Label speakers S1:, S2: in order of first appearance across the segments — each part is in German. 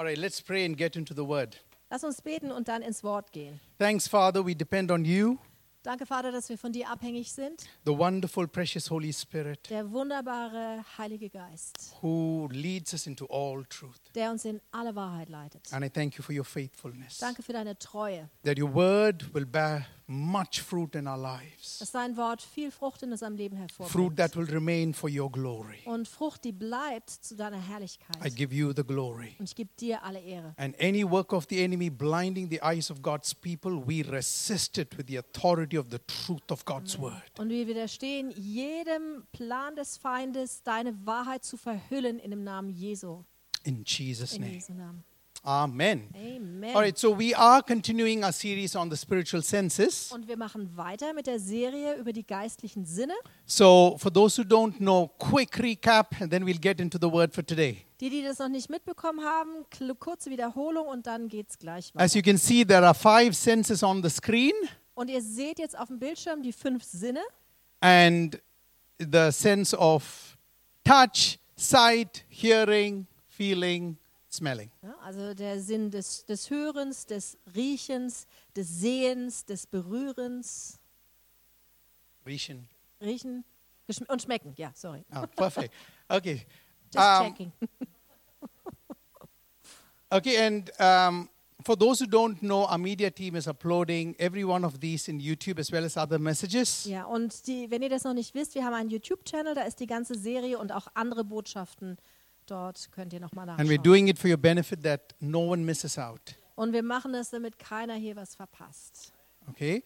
S1: All right, let's pray and get into the word.
S2: Lass uns beten und dann ins Wort gehen.
S1: Thanks, Father, we depend on you,
S2: Danke, Vater, dass wir von dir abhängig sind.
S1: the wonderful, precious Holy Spirit,
S2: Der wunderbare Heilige Geist,
S1: who leads us into all truth.
S2: der uns in alle Wahrheit leitet.
S1: And I thank you for your faithfulness,
S2: Danke für deine Treue,
S1: that your word will bear much fruit in our lives,
S2: dass dein Wort viel Frucht in unserem Leben
S1: fruit
S2: hervorbringt.
S1: that will remain for your glory.
S2: Und Frucht, die bleibt zu deiner
S1: I
S2: Herrlichkeit.
S1: give you the glory.
S2: Und ich gebe dir alle Ehre.
S1: And any work of the enemy blinding the eyes of God's people, we resist it with the authority of the truth of God's word.
S2: Und wir widerstehen jedem Plan des Feindes, deine Wahrheit zu verhüllen in dem Namen Jesu.
S1: In Jesus'
S2: In
S1: name.
S2: Jesu Namen.
S1: Amen.
S2: Amen.
S1: All right, so we are continuing our series on the spiritual senses.
S2: Und wir machen weiter mit der Serie über die geistlichen Sinne.
S1: So, for those who don't know, quick recap, and then we'll get into the word for today.
S2: Die das noch nicht mitbekommen haben, kurze Wiederholung und dann geht's gleich
S1: As
S2: weiter.
S1: you can see, there are 5 senses on the screen,
S2: Und ihr seht jetzt auf dem Bildschirm die 5 Sinne.
S1: and the sense of touch, sight, hearing, feeling, smelling.
S2: Ja, also der Sinn des Hörens, des Riechens, des Sehens, des Berührens,
S1: Riechen.
S2: Riechen und Schmecken. Ja, sorry.
S1: Oh, perfect. Okay.
S2: Just checking.
S1: Okay, and for those who don't know, our media team is uploading every one of these in YouTube as well as other messages.
S2: Ja, und wenn ihr das noch nicht wisst, wir haben einen YouTube-Channel, da ist die ganze Serie und auch andere Botschaften. Dort könnt ihr nochmal
S1: And we're
S2: nachschauen.
S1: doing it for your benefit that no one misses out.
S2: Und wir machen das, damit keiner hier was verpasst.
S1: Okay?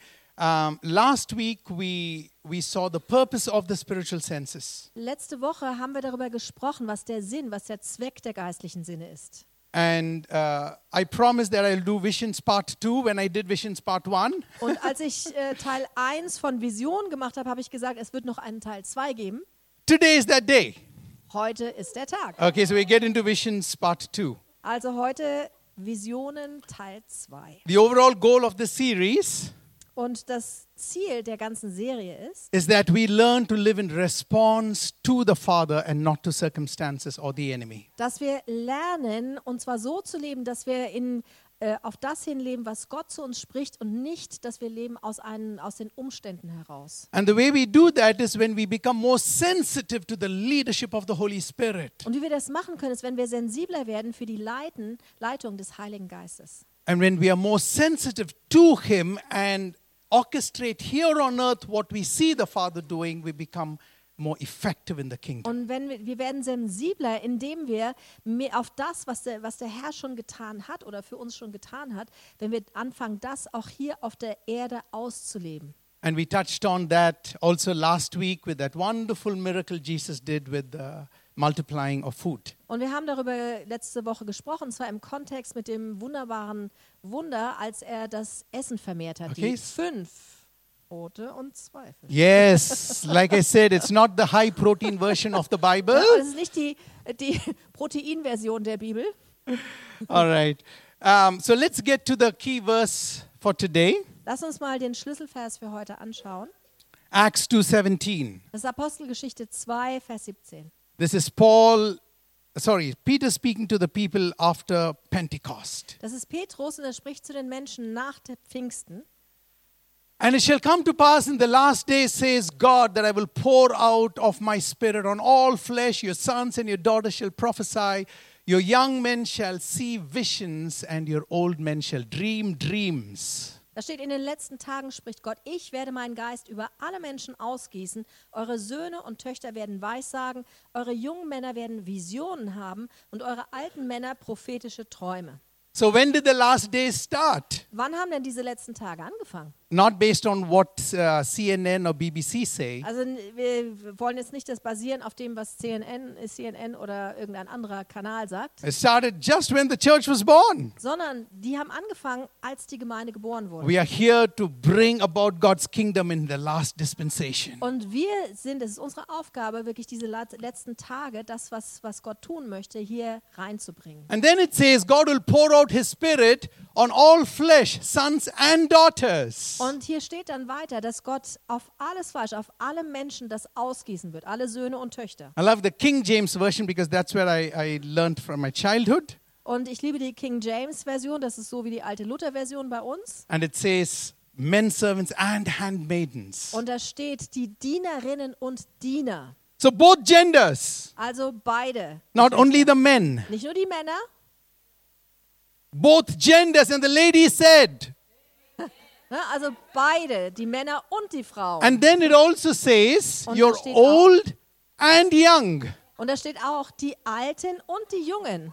S1: Last week we saw the purpose of the spiritual senses.
S2: Letzte Woche haben wir darüber gesprochen, was der Sinn, was der Zweck der geistlichen Sinne ist.
S1: And I promised that I'll do Visions Part 2 when I did Visions Part 1.
S2: Und als ich Teil 1 von Vision gemacht habe, habe ich gesagt, es wird noch einen Teil 2 geben.
S1: Today is that day.
S2: Heute ist der Tag.
S1: Okay, so we get into Visions Part 2.
S2: Also heute Visionen Teil 2.
S1: The overall goal of the series
S2: Und das Ziel der ganzen Serie ist,
S1: is that we learn to live in response to the Father and not to circumstances or the enemy.
S2: dass wir lernen, und zwar so zu leben, dass wir auf das hinleben, was Gott zu uns spricht und nicht, dass wir leben aus den Umständen heraus.
S1: And the way we do that is when we become more sensitive to the leadership of the Holy Spirit.
S2: Und wie wir das machen können, ist, wenn wir sensibler werden für die Leitung des Heiligen Geistes.
S1: And when we are more sensitive to Him and orchestrate here on earth what we see the Father doing, we become more effective in the kingdom.
S2: Und wenn wir werden sensibler, indem wir mehr auf das, was der Herr schon getan hat oder für uns schon getan hat, wenn wir anfangen, das auch hier auf der Erde auszuleben.
S1: And we touched on that also last week with that wonderful miracle Jesus did with the multiplying of food.
S2: Und wir haben darüber letzte Woche gesprochen, und zwar im Kontext mit dem wunderbaren Wunder, als er das Essen vermehrt hat.
S1: Okay.
S2: Die 5 Brote und 2 Fische.
S1: Yes, like I said, it's not the high protein version of the Bible.
S2: Ja, das ist nicht die Proteinversion der Bibel.
S1: All right. So let's get to the key verse for today.
S2: Lass uns mal den Schlüsselvers für heute anschauen.
S1: Acts 2:17.
S2: Das ist Apostelgeschichte 2, Vers 17.
S1: This is Peter speaking to the people after Pentecost.
S2: Das ist Petrus und er spricht zu den Menschen nach der Pfingsten.
S1: And it shall come to pass in the last days, says God, that I will pour out of my spirit on all flesh. Your sons and your daughters shall prophesy. Your young men shall see visions, and your old men shall dream dreams.
S2: Da steht, in den letzten Tagen spricht Gott, ich werde meinen Geist über alle Menschen ausgießen. Eure Söhne und Töchter werden Weissagen, eure jungen Männer werden Visionen haben und eure alten Männer prophetische Träume.
S1: So when did the last days start?
S2: Wann haben denn diese letzten Tage angefangen?
S1: Not based on what CNN or BBC say.
S2: Also wir wollen jetzt nicht das basieren auf dem, was CNN oder irgendein anderer Kanal sagt,
S1: It started just when the church was born.
S2: sondern die haben angefangen, als die Gemeinde geboren wurde.
S1: We are here to bring about God's kingdom in the last dispensation.
S2: Und es ist unsere Aufgabe, wirklich diese letzten Tage, das, was Gott tun möchte, hier reinzubringen.
S1: And then it says, God will pour out His Spirit on all flesh, sons and daughters.
S2: Und hier steht dann weiter, dass Gott auf alles Fleisch, auf alle Menschen das ausgießen wird, alle Söhne und Töchter.
S1: I love the King James Version because that's where I learned from my childhood.
S2: Und ich liebe die King James Version, das ist so wie die alte Luther Version bei uns.
S1: And it says, men servants and handmaidens.
S2: Und da steht die Dienerinnen und Diener.
S1: So both genders,
S2: Also beide.
S1: not only the men.
S2: Nicht nur die Männer,
S1: Both genders. And the lady said,
S2: ne? Also beide, die Männer und die Frauen.
S1: and then it also says,
S2: Und
S1: you're
S2: da steht
S1: old and young.
S2: Und da steht auch die Alten und die Jungen.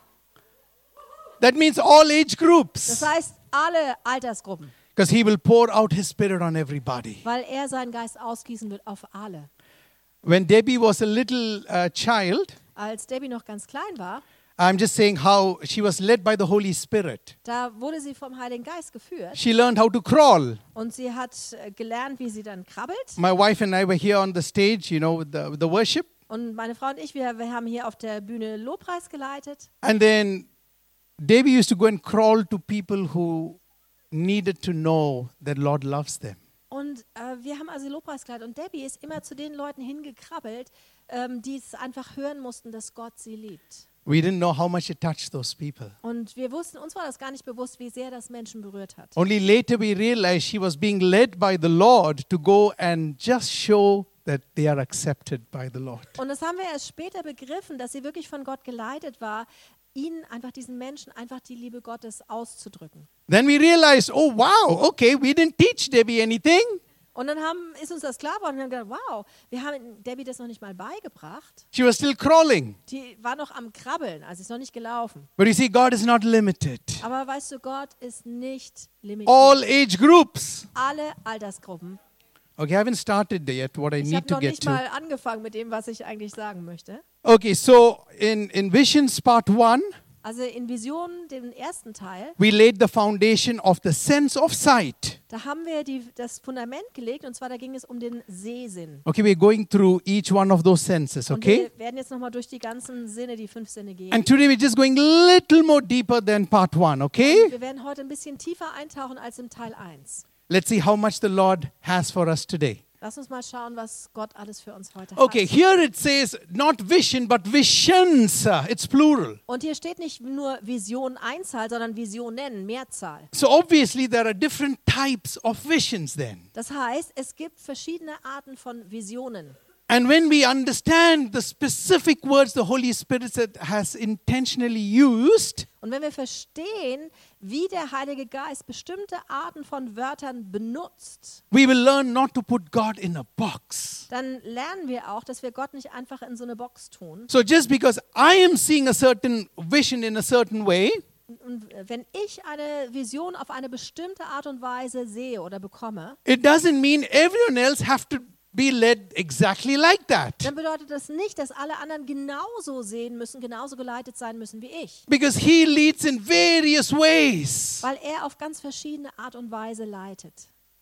S1: That means all age
S2: Das
S1: groups.
S2: heißt alle Altersgruppen,
S1: Because he will pour out his spirit on everybody.
S2: weil er seinen Geist ausgießen wird auf alle.
S1: When Debbie was a little child,
S2: Als Debbie noch ganz klein war,
S1: I'm just saying how she was led by the Holy Spirit.
S2: da wurde sie vom Heiligen Geist geführt
S1: She learned how to crawl.
S2: und sie hat gelernt, wie sie dann krabbelt.
S1: My wife and I were here on the stage, with the worship.
S2: Und meine Frau und ich, wir haben hier auf der Bühne Lobpreis geleitet.
S1: And then Debbie used to go and crawl to people who needed to know that Lord loves them.
S2: Und wir haben also Lobpreis geleitet. Und Debbie ist immer zu den Leuten hingekrabbelt, die es einfach hören mussten, dass Gott sie liebt.
S1: We didn't know how much it touched those people.
S2: Und wir wussten, uns war das gar nicht bewusst, wie sehr das Menschen berührt hat.
S1: Only later we realized she was being led by the Lord to go and just show that they are accepted by the Lord.
S2: Und das haben wir erst später begriffen, dass sie wirklich von Gott geleitet war, ihnen einfach diesen Menschen einfach die Liebe Gottes auszudrücken.
S1: Then we realized, oh wow, okay, we didn't teach Debbie anything.
S2: Und dann ist uns das klar geworden und haben gedacht, wow, wir haben Debbie das noch nicht mal beigebracht.
S1: She was still crawling.
S2: Die war noch am Krabbeln, also ist noch nicht gelaufen.
S1: But you see, God is not limited.
S2: Aber weißt du, Gott ist nicht limitiert.
S1: All age groups.
S2: Alle Altersgruppen.
S1: Okay, I haven't started yet what I
S2: Ich
S1: need
S2: habe
S1: to
S2: noch
S1: get
S2: nicht
S1: to.
S2: mal angefangen mit dem, was ich eigentlich sagen möchte.
S1: Okay, so in Visions Part 1,
S2: Also in Visionen, dem ersten Teil,
S1: we laid the foundation of the sense of sight.
S2: da haben wir das Fundament gelegt, und zwar da ging es um den Sehsinn.
S1: Okay, we're going through each one of those senses,
S2: Und
S1: okay?
S2: wir werden jetzt nochmal durch die ganzen Sinne, die 5 Sinne gehen.
S1: And today we're just going a little more deeper than Part 1, okay?
S2: Wir werden heute ein bisschen tiefer eintauchen als im Teil 1.
S1: Let's see how much the Lord has for us today.
S2: Lass uns mal schauen, was Gott alles für uns heute
S1: Okay,
S2: hat.
S1: here it says not vision, but visions. It's plural.
S2: Und hier steht nicht nur Vision Einzahl, sondern Visionen, Mehrzahl.
S1: So obviously there are different types of visions then.
S2: Das heißt, es gibt verschiedene Arten von Visionen.
S1: And when we understand the specific words the Holy Spirit has intentionally used,
S2: Und wenn wir verstehen, wie der Heilige Geist bestimmte Arten von Wörtern benutzt,
S1: we will learn not to put God in a box.
S2: dann lernen wir auch, dass wir Gott nicht einfach in so eine Box tun.
S1: So just because I am seeing a certain vision in a certain way,
S2: Und wenn ich eine Vision auf eine bestimmte Art und Weise sehe oder bekomme,
S1: it doesn't mean everyone else have to be led exactly like that.
S2: dann bedeutet das nicht, dass alle anderen genauso sehen müssen, genauso geleitet sein müssen wie ich.
S1: Because he leads in various ways.
S2: Weil er auf ganz verschiedene Art und Weise leitet.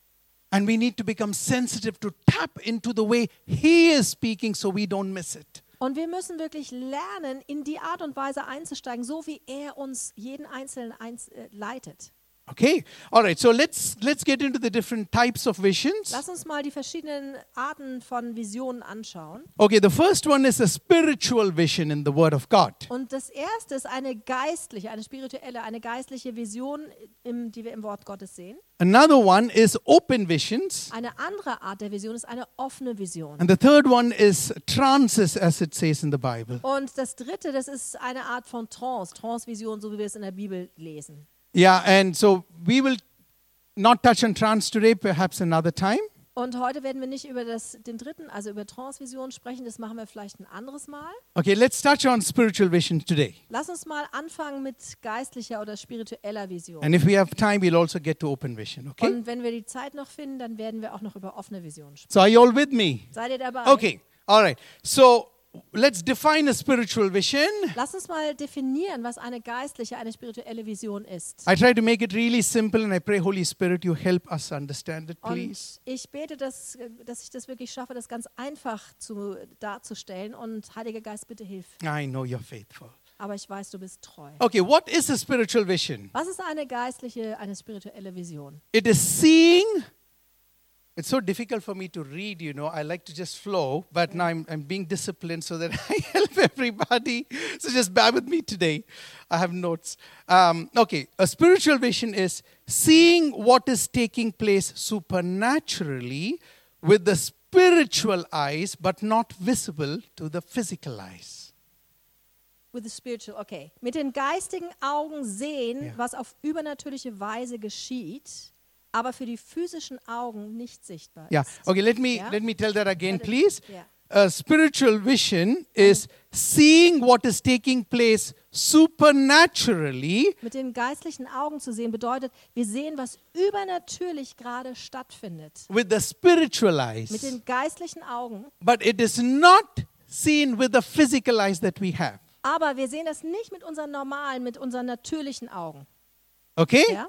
S1: And we need to become sensitive to tap into the way he is speaking so we don't miss it.
S2: Und wir müssen wirklich lernen, in die Art und Weise einzusteigen, so wie er uns jeden Einzelnen leitet.
S1: Okay, all right, so let's get into the different types of visions.
S2: Lass uns mal die verschiedenen Arten von Visionen anschauen.
S1: Okay, the first one is a spiritual vision in the Word of God.
S2: Und das erste ist eine geistliche, eine spirituelle, eine geistliche Vision, die wir im Wort Gottes sehen.
S1: Another one is open visions.
S2: Eine andere Art der Vision ist eine offene Vision.
S1: And the third one is trances, as it says in the Bible.
S2: Und das dritte, das ist eine Art von Trance-Vision, so wie wir es in der Bibel lesen.
S1: Yeah, and so we will not touch on trance today, perhaps another time.
S2: Und heute werden wir nicht über den dritten, also über Trance-Vision sprechen, das machen wir vielleicht ein anderes Mal.
S1: Okay, let's touch on spiritual vision today.
S2: Lass uns mal anfangen mit geistlicher oder spiritueller Vision.
S1: And if we have time, we'll also get to open vision, okay?
S2: Und wenn wir die Zeit noch finden, dann werden wir auch noch über offene Visionen sprechen.
S1: So are you all with me?
S2: Seid ihr dabei?
S1: Okay, all right. So let's define a spiritual vision.
S2: Lass uns mal definieren, was eine geistliche, eine spirituelle Vision ist.
S1: I try to make it really simple and I pray, Holy Spirit, you help us understand it, please.
S2: Und ich bete, dass ich das wirklich schaffe, das ganz einfach darzustellen. Und Heiliger Geist, bitte hilf.
S1: I know you're faithful.
S2: Aber ich weiß, du bist treu.
S1: Okay, what is a spiritual vision?
S2: Was ist eine geistliche, eine spirituelle Vision?
S1: It is seeing It's so difficult for me to read, I like to just flow, but now I'm being disciplined so that I help everybody. So just bear with me today. I have notes. Okay, a spiritual vision is seeing what is taking place supernaturally with the spiritual eyes, but not visible to the physical eyes.
S2: With the spiritual, okay. Mit den geistigen Augen sehen,
S1: Ja.
S2: was auf übernatürliche Weise geschieht, aber für die physischen Augen nicht sichtbar
S1: Yeah.
S2: ist.
S1: Okay, let me
S2: Yeah.
S1: tell that again,
S2: Let it-
S1: please.
S2: yeah.
S1: A spiritual vision is seeing what is taking place supernaturally
S2: Mit den geistlichen Augen zu sehen bedeutet, wir sehen, was übernatürlich gerade stattfindet.
S1: with the spiritual
S2: Mit
S1: eyes,
S2: den geistlichen Augen,
S1: but it is not seen with the physical eyes that we have.
S2: aber wir sehen das nicht mit unseren normalen, mit unseren natürlichen Augen.
S1: Okay?
S2: Ja?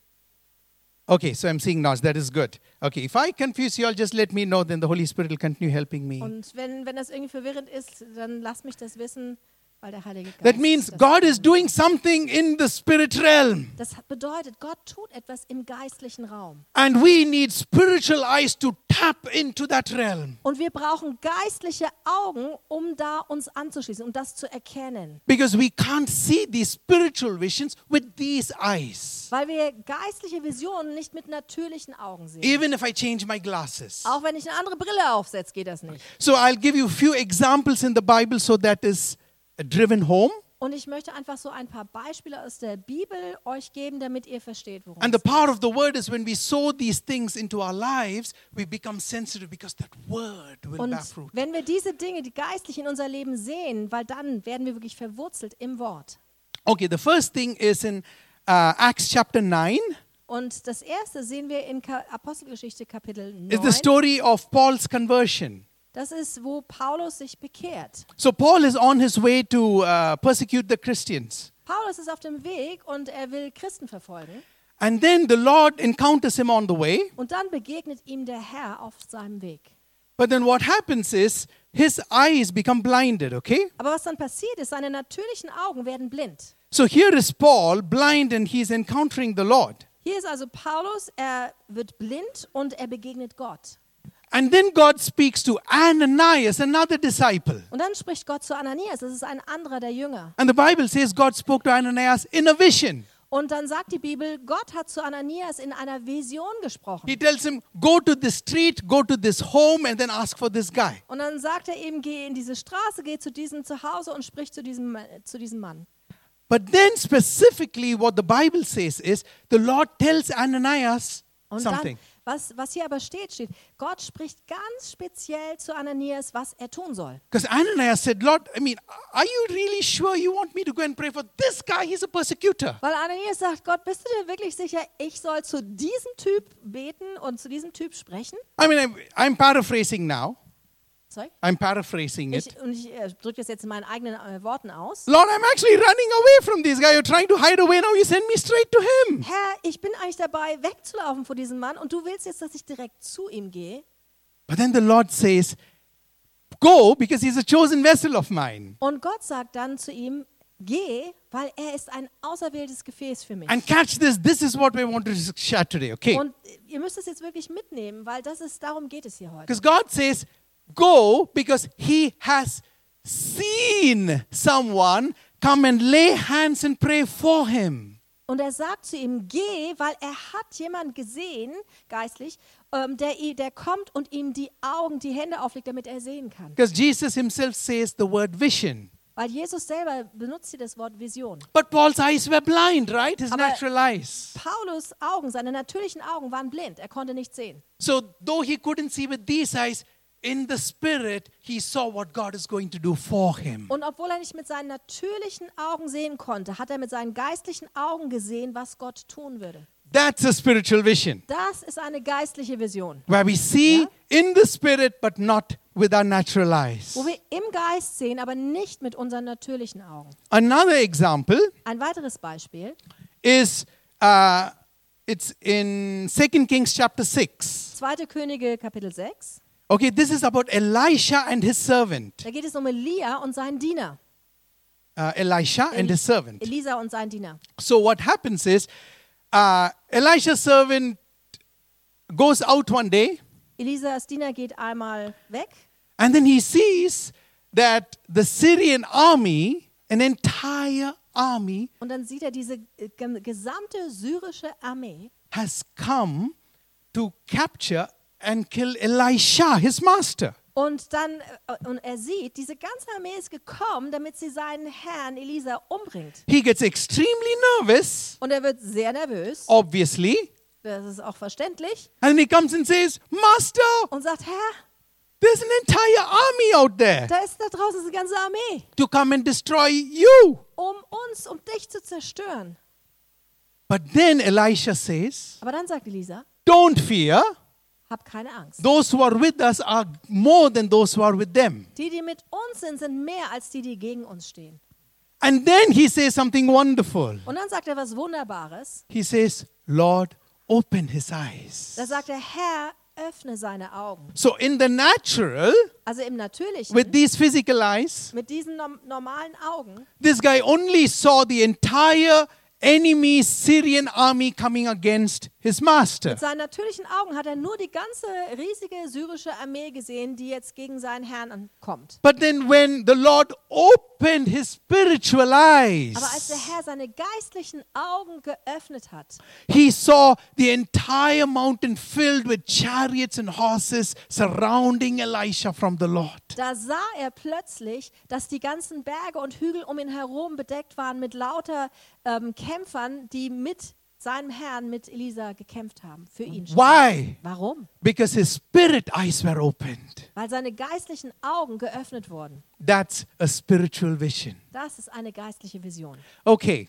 S1: Okay, so I'm seeing now. That is good. Okay, if I confuse you, all just let me know, then the Holy Spirit will continue helping me.
S2: Und wenn das irgendwie verwirrend ist, dann lasst mich das wissen, weil der Heilige Geist.
S1: That means
S2: das
S1: God is
S2: tut.
S1: doing something in the spirit realm.
S2: Das bedeutet, Gott tut etwas im geistlichen Raum.
S1: And we need spiritual eyes to tap into that realm.
S2: Und wir brauchen geistliche Augen, um da uns anzuschließen, um das zu erkennen.
S1: Because we can't see these spiritual visions with these eyes.
S2: Weil wir geistliche Visionen nicht mit natürlichen Augen sehen.
S1: Even if I change my glasses.
S2: Auch wenn ich eine andere Brille aufsetze, geht das nicht.
S1: So I'll give you a few examples in the Bible so that is driven home.
S2: Und ich möchte einfach so ein paar Beispiele aus der Bibel euch geben, damit ihr versteht, worum
S1: And the
S2: es geht.
S1: power of the word is when we sow these things into our lives, we become sensitive because that word will
S2: Und
S1: bear fruit.
S2: wenn wir diese Dinge, die geistlich in unser Leben sehen, weil dann werden wir wirklich verwurzelt im Wort.
S1: Okay, the first thing is in Acts chapter 9.
S2: Und das erste sehen wir in Apostelgeschichte Kapitel
S1: It's the
S2: 9.
S1: story of Paul's conversion.
S2: Das ist, wo Paulus sich bekehrt.
S1: So Paul is on his way to persecute the Christians.
S2: Paulus ist auf dem Weg und er will Christen verfolgen.
S1: And then the Lord encounters him on the way.
S2: Und dann begegnet ihm der Herr auf seinem Weg.
S1: But then what happens is his eyes become blinded, okay?
S2: Aber was dann passiert ist, seine natürlichen Augen werden blind.
S1: So here is Paul, blind, and he's encountering the Lord.
S2: Hier ist also Paulus, er wird blind und er begegnet Gott.
S1: And then God speaks to Ananias, another disciple.
S2: Und dann spricht Gott zu Ananias, das ist ein anderer der Jünger.
S1: And the Bible says God spoke to Ananias in a vision.
S2: Und dann sagt die Bibel, Gott hat zu Ananias in einer Vision gesprochen.
S1: He tells him, go to this street, go to this home, and then ask for this guy.
S2: Und dann sagt er ihm, geh in diese Straße, geh zu diesem Zuhause und sprich zu diesem Mann.
S1: But then specifically what the Bible says is, the Lord tells Ananias
S2: Und
S1: something.
S2: dann, was hier aber steht, Gott spricht ganz speziell zu Ananias, was er tun soll.
S1: Because Ananias said, Lord, are you really sure you want me to go and pray for this guy? He's a persecutor.
S2: Weil Ananias sagt, Gott, bist du dir wirklich sicher, ich soll zu diesem Typ beten und zu diesem Typ sprechen?
S1: I'm paraphrasing now.
S2: Sorry?
S1: I'm paraphrasing it.
S2: Ich drücke das jetzt in meinen eigenen Worten aus.
S1: Lord, I'm actually running away from this guy. You're trying to hide away. Now you send me straight to him.
S2: Herr, ich bin eigentlich dabei, wegzulaufen vor diesem Mann und du willst jetzt, dass ich direkt zu ihm gehe.
S1: But then the Lord says, go, because he's a chosen vessel of mine.
S2: Und Gott sagt dann zu ihm, geh, weil er ist ein auserwähltes Gefäß für mich.
S1: And catch this. This is what we want to share today, okay?
S2: Und ihr müsst es jetzt wirklich mitnehmen, weil darum geht es hier heute.
S1: Because God says, go, because he has seen someone come and lay hands and pray for him.
S2: Und er sagt zu ihm, geh, weil er hat jemanden gesehen, geistlich, der kommt und ihm die Hände auflegt, damit er sehen kann.
S1: Because Jesus himself says the word vision.
S2: Weil Jesus selber benutzt hier das Wort Vision.
S1: But Paul's eyes were blind, right? His
S2: Aber-
S1: natural eyes.
S2: Paulus' Augen, seine natürlichen Augen waren blind. Er konnte nicht sehen.
S1: So though he couldn't see with these eyes, in the spirit, he saw what God is going to do for him.
S2: Und obwohl er nicht mit seinen natürlichen Augen sehen konnte, hat er mit seinen geistlichen Augen gesehen, was Gott tun würde.
S1: That's a spiritual vision,
S2: Das ist eine geistliche Vision,
S1: where we see
S2: Ja.
S1: in the spirit, but not with our natural eyes.
S2: wo wir im Geist sehen, aber nicht mit unseren natürlichen Augen.
S1: Another example
S2: Ein weiteres Beispiel,
S1: is it's in 2 Kings chapter 6.
S2: 2. Könige Kapitel 6.
S1: Okay, this is about Elisha and his servant.
S2: Da geht es um Elia und seinen Diener.
S1: Elisha and his servant.
S2: Elisa und sein Diener.
S1: So what happens is, Elisha's servant goes out one day
S2: Elisas Diener geht einmal weg
S1: and then he sees that the Syrian army, an entire army,
S2: und dann sieht er diese gesamte syrische Armee
S1: has come to capture and kill Elisha, his master.
S2: und er sieht, diese ganze Armee ist gekommen, damit sie seinen Herrn Elisa umbringt.
S1: He gets extremely nervous,
S2: Und er wird sehr nervös,
S1: obviously,
S2: das ist auch verständlich,
S1: and he comes and says, Master,
S2: und sagt, Herr,
S1: there's an entire army out there
S2: da draußen ist eine ganze Armee,
S1: to come and destroy you.
S2: um dich zu zerstören.
S1: But then Elisha says,
S2: Aber dann sagt Elisa,
S1: don't fear.
S2: hab keine Angst.
S1: Those who are with us are more than those who are with them.
S2: Die mit uns sind mehr als die gegen uns stehen.
S1: And then he says something wonderful.
S2: Und dann sagt er was Wunderbares.
S1: He says, Lord, open his eyes.
S2: Da sagt er, Herr, öffne seine Augen.
S1: So in the natural,
S2: Also im Natürlichen,
S1: with these physical eyes,
S2: mit diesen normalen Augen,
S1: this guy only saw the entire enemy Syrian army coming against his master.
S2: mit seinen natürlichen Augen hat er nur die ganze riesige syrische Armee gesehen, die jetzt gegen seinen Herrn kommt.
S1: But then when the Lord opened his spiritual eyes,
S2: Aber als der Herr seine geistlichen Augen geöffnet hat,
S1: he saw the entire mountain filled with chariots and horses surrounding Elisha from the Lord.
S2: da sah er plötzlich, dass die ganzen Berge und Hügel um ihn herum bedeckt waren mit lauter Kämpfern, die mit seinem Herrn, mit Elisa gekämpft haben, für ihn.
S1: Why?
S2: Warum?
S1: Because his spirit eyes were opened.
S2: Weil seine geistlichen Augen geöffnet wurden.
S1: That's a spiritual vision.
S2: Das ist eine geistliche Vision.
S1: Okay.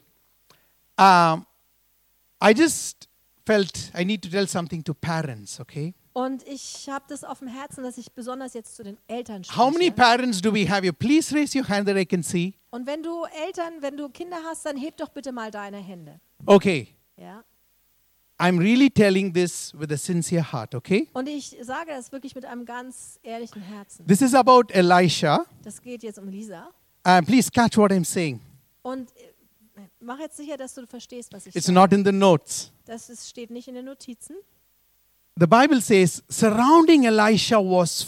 S1: I just felt I need to tell something to parents, okay?
S2: Und ich habe das auf dem Herzen, dass ich besonders jetzt zu den Eltern
S1: How many
S2: spreche.
S1: parents do we have here? Please raise your hand that I can see.
S2: Und wenn du Kinder hast, dann heb doch bitte mal deine Hände.
S1: Okay.
S2: Ja?
S1: I'm really telling this with a sincere heart, okay?
S2: Und ich sage das wirklich mit einem ganz ehrlichen Herzen.
S1: This is about Elisha.
S2: Das geht jetzt um Elisa.
S1: Please catch what I'm saying.
S2: Und mach jetzt sicher, dass du verstehst, was ich
S1: It's
S2: sage.
S1: not in the notes.
S2: Steht nicht in den Notizen.
S1: The Bible says surrounding Elisha was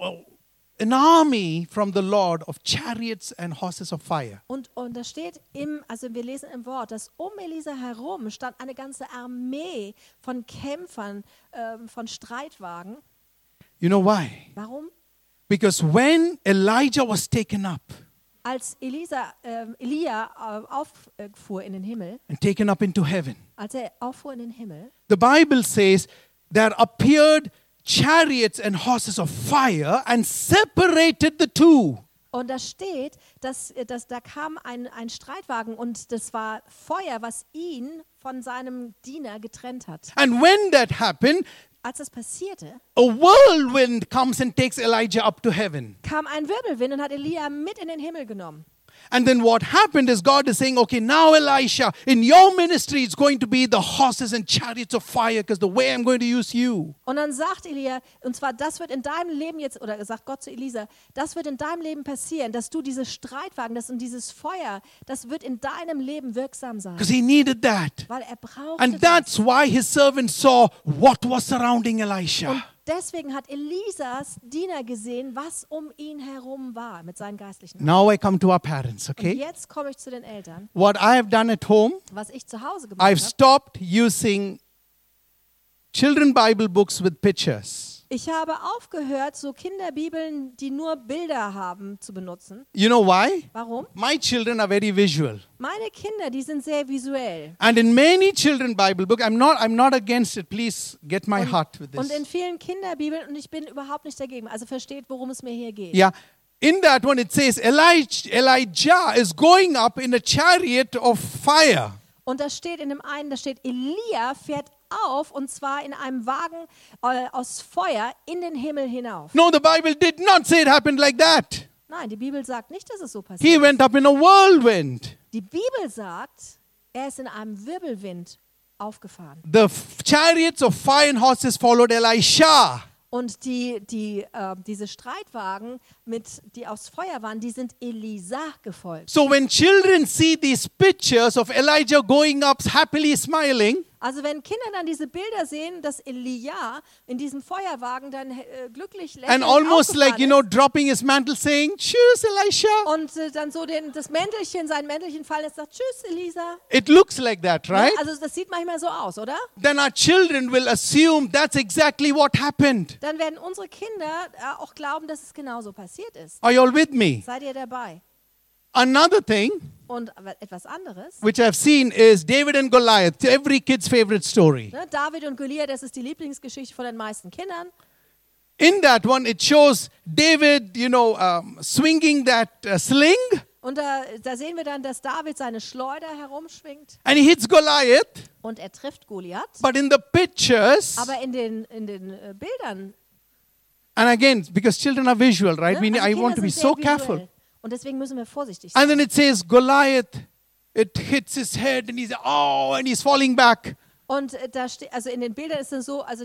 S1: an army from the Lord of chariots and horses of fire.
S2: Und da steht also wir lesen im Wort, dass um Elisa herum stand eine ganze Armee von Kämpfern, von Streitwagen.
S1: You know why?
S2: Warum?
S1: Because when Elijah was taken up
S2: Als Elia auffuhr in den Himmel,
S1: and taken up into heaven,
S2: als er auffuhr in den Himmel,
S1: the Bible says there appeared chariots and horses of fire and separated the two.
S2: und da steht, dass da kam ein Streitwagen und das war Feuer, was ihn von seinem Diener getrennt hat.
S1: And when that happened,
S2: Als das passierte,
S1: a whirlwind comes and takes Elijah up to heaven.
S2: kam ein Wirbelwind und hat Elia mit in den Himmel genommen.
S1: And then what happened is God is saying, okay, now Elisha, in your ministry, it's going to be the horses and chariots of fire because the way I'm going to use you.
S2: Und dann sagt Elia, und zwar das wird in deinem Leben jetzt, oder sagt Gott zu Elisa, das wird in deinem Leben passieren, dass du diese Streitwagen, und dieses Feuer, das wird in deinem Leben wirksam sein.
S1: Because he needed that.
S2: Weil er brauchte
S1: And
S2: das.
S1: that's why his servant saw what was surrounding Elisha.
S2: Und deswegen hat Elisas Diener gesehen, was um ihn herum war mit seinen geistlichen Augen.
S1: Now I come to our parents,
S2: Und
S1: okay?
S2: jetzt komme ich zu den Eltern.
S1: What I have done at home,
S2: Was ich zu Hause gemacht
S1: I've
S2: habe.
S1: stopped using children Bible books with pictures.
S2: Ich habe aufgehört, so Kinderbibeln, die nur Bilder haben, zu benutzen.
S1: You know why?
S2: Warum?
S1: My children are very visual.
S2: Meine Kinder, die sind sehr visuell.
S1: And in many children Bible books, I'm not against it. Please get my heart with
S2: Und
S1: this.
S2: in vielen Kinderbibeln, und ich bin überhaupt nicht dagegen, also versteht, worum es mir hier geht.
S1: Yeah. In that one it says Elijah is going up in a chariot of fire.
S2: Und da steht in dem einen, da steht, Elia fährt auf, und zwar in einem Wagen aus Feuer in den Himmel hinauf.
S1: No, the Bible did not say it happened like that.
S2: Nein, die Bibel sagt nicht, dass es so
S1: He
S2: passiert.
S1: went up in a whirlwind.
S2: Die Bibel sagt, er ist in einem Wirbelwind aufgefahren.
S1: The chariots of fire and horses followed Elisha.
S2: Und diese Streitwagen, die aus Feuer waren, die sind Elisa gefolgt.
S1: So when children see these pictures of Elijah going up happily smiling,
S2: Also wenn Kinder dann diese Bilder sehen, dass Elia in diesem Feuerwagen dann glücklich lächelnd
S1: and almost like,
S2: aufgefahren
S1: dropping his mantle saying, "Choose Elisha."
S2: ist und dann so sein Mäntelchen fallen lässt, sagt, tschüss Elisa.
S1: It looks like that, right?
S2: Ja, also das sieht manchmal so aus, oder?
S1: Then our children will assume that's exactly what happened.
S2: Dann werden unsere Kinder auch glauben, dass es genauso passiert ist.
S1: Are you all with me?
S2: Seid ihr dabei?
S1: Another thing
S2: Und etwas anderes,
S1: which I've seen is David and Goliath, every kid's favorite story.
S2: ne, David und Goliath, das ist die Lieblingsgeschichte von den meisten Kindern.
S1: In that one, it shows David, swinging that sling,
S2: Und da sehen wir dann, dass David seine Schleuder herumschwingt
S1: and he hits Goliath.
S2: und er trifft Goliath.
S1: But in the pictures,
S2: Aber in den Bildern,
S1: and again, because children are visual, right?
S2: ne, also
S1: I
S2: Kinder
S1: want to be
S2: sind
S1: so
S2: sehr
S1: careful.
S2: visuell. Und deswegen müssen wir vorsichtig
S1: And
S2: sein.
S1: then it says Goliath, it hits his head, and and he's falling back.
S2: Und da steht, also in den Bildern ist es so, also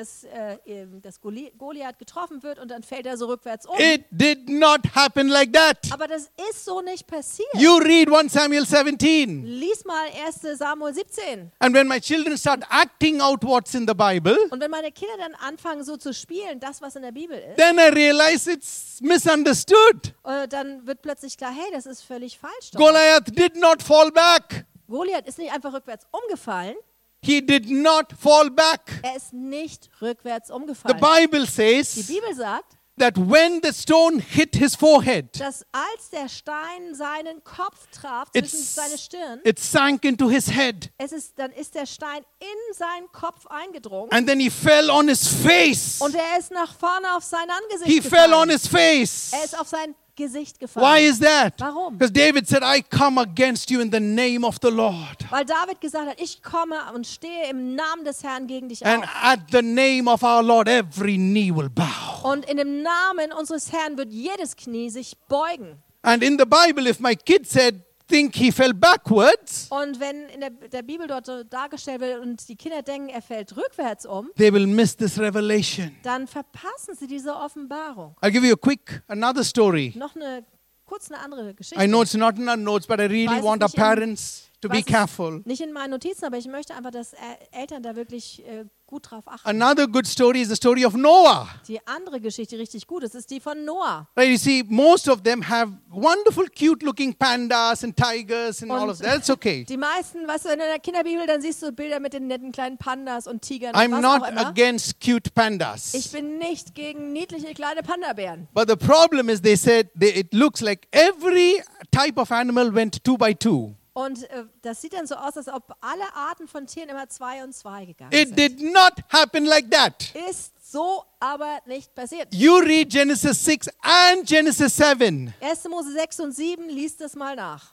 S2: dass Goliath getroffen wird und dann fällt er so rückwärts um.
S1: It did not happen like that.
S2: Aber das ist so nicht passiert.
S1: You read 1 Samuel 17.
S2: Lies mal 1. Samuel 17.
S1: And when my children start acting out what's in the Bible,
S2: Und wenn meine Kinder dann anfangen so zu spielen, das was in der Bibel ist,
S1: then I realize it's misunderstood.
S2: dann wird plötzlich klar, hey, das ist völlig falsch. Doch.
S1: Goliath did not fall back.
S2: Goliath ist nicht einfach rückwärts umgefallen,
S1: He did not fall back.
S2: er ist nicht rückwärts
S1: The
S2: umgefallen.
S1: Bible
S2: Die
S1: says
S2: Bibel sagt,
S1: that when the stone hit his forehead,
S2: dass als der Stein seinen Kopf traf, zwischen seine Stirn,
S1: it sank into his head.
S2: dann ist der Stein in seinen Kopf eingedrungen
S1: And then he fell on his face.
S2: und er ist nach vorne auf sein Angesicht
S1: He fell on
S2: gefallen.
S1: his face.
S2: Er ist auf sein Gesicht gefallen.
S1: Why is that?
S2: Warum?
S1: Because David said, I come against you in the name of the Lord.
S2: Weil David gesagt hat, ich komme und stehe im Namen des Herrn gegen dich
S1: And
S2: auf.
S1: at the name of our Lord, every knee will bow.
S2: Und in dem Namen unseres Herrn wird jedes Knie sich beugen.
S1: And in the Bible, if my kid think he fell backwards,
S2: Und wenn in der Bibel dort so dargestellt wird und die Kinder denken, er fällt rückwärts um,
S1: they will miss this revelation.
S2: dann verpassen sie diese Offenbarung.
S1: I'll give you another story.
S2: Noch eine andere Geschichte.
S1: I know it's not in our notes, but I really
S2: Weiß es
S1: want our
S2: nicht in-
S1: parents to be
S2: Weiß es
S1: careful.
S2: Nicht in meinen Notizen, aber ich möchte einfach, dass Eltern da wirklich gut drauf achten.
S1: Another good story is the story of Noah.
S2: Die andere Geschichte, die richtig gut ist die von Noah.
S1: Right, you see, most of them have wonderful, cute-looking pandas and tigers and all of that. That's okay.
S2: Die meisten, weißt du, in der Kinderbibel, dann siehst du Bilder mit den netten kleinen Pandas und Tigern und
S1: I'm
S2: was
S1: not
S2: auch immer.
S1: against cute
S2: Ich
S1: pandas.
S2: bin nicht gegen niedliche kleine Panda-Bären.
S1: But the problem is they said it looks like every type of animal went 2 by 2.
S2: Und das sieht dann so aus, als ob alle Arten von Tieren immer 2 und 2 gegangen
S1: It
S2: sind.
S1: did not happen like that.
S2: Ist so aber nicht passiert.
S1: You read Genesis 6 and Genesis 7.
S2: 1. Mose 6 und 7, liest das mal nach.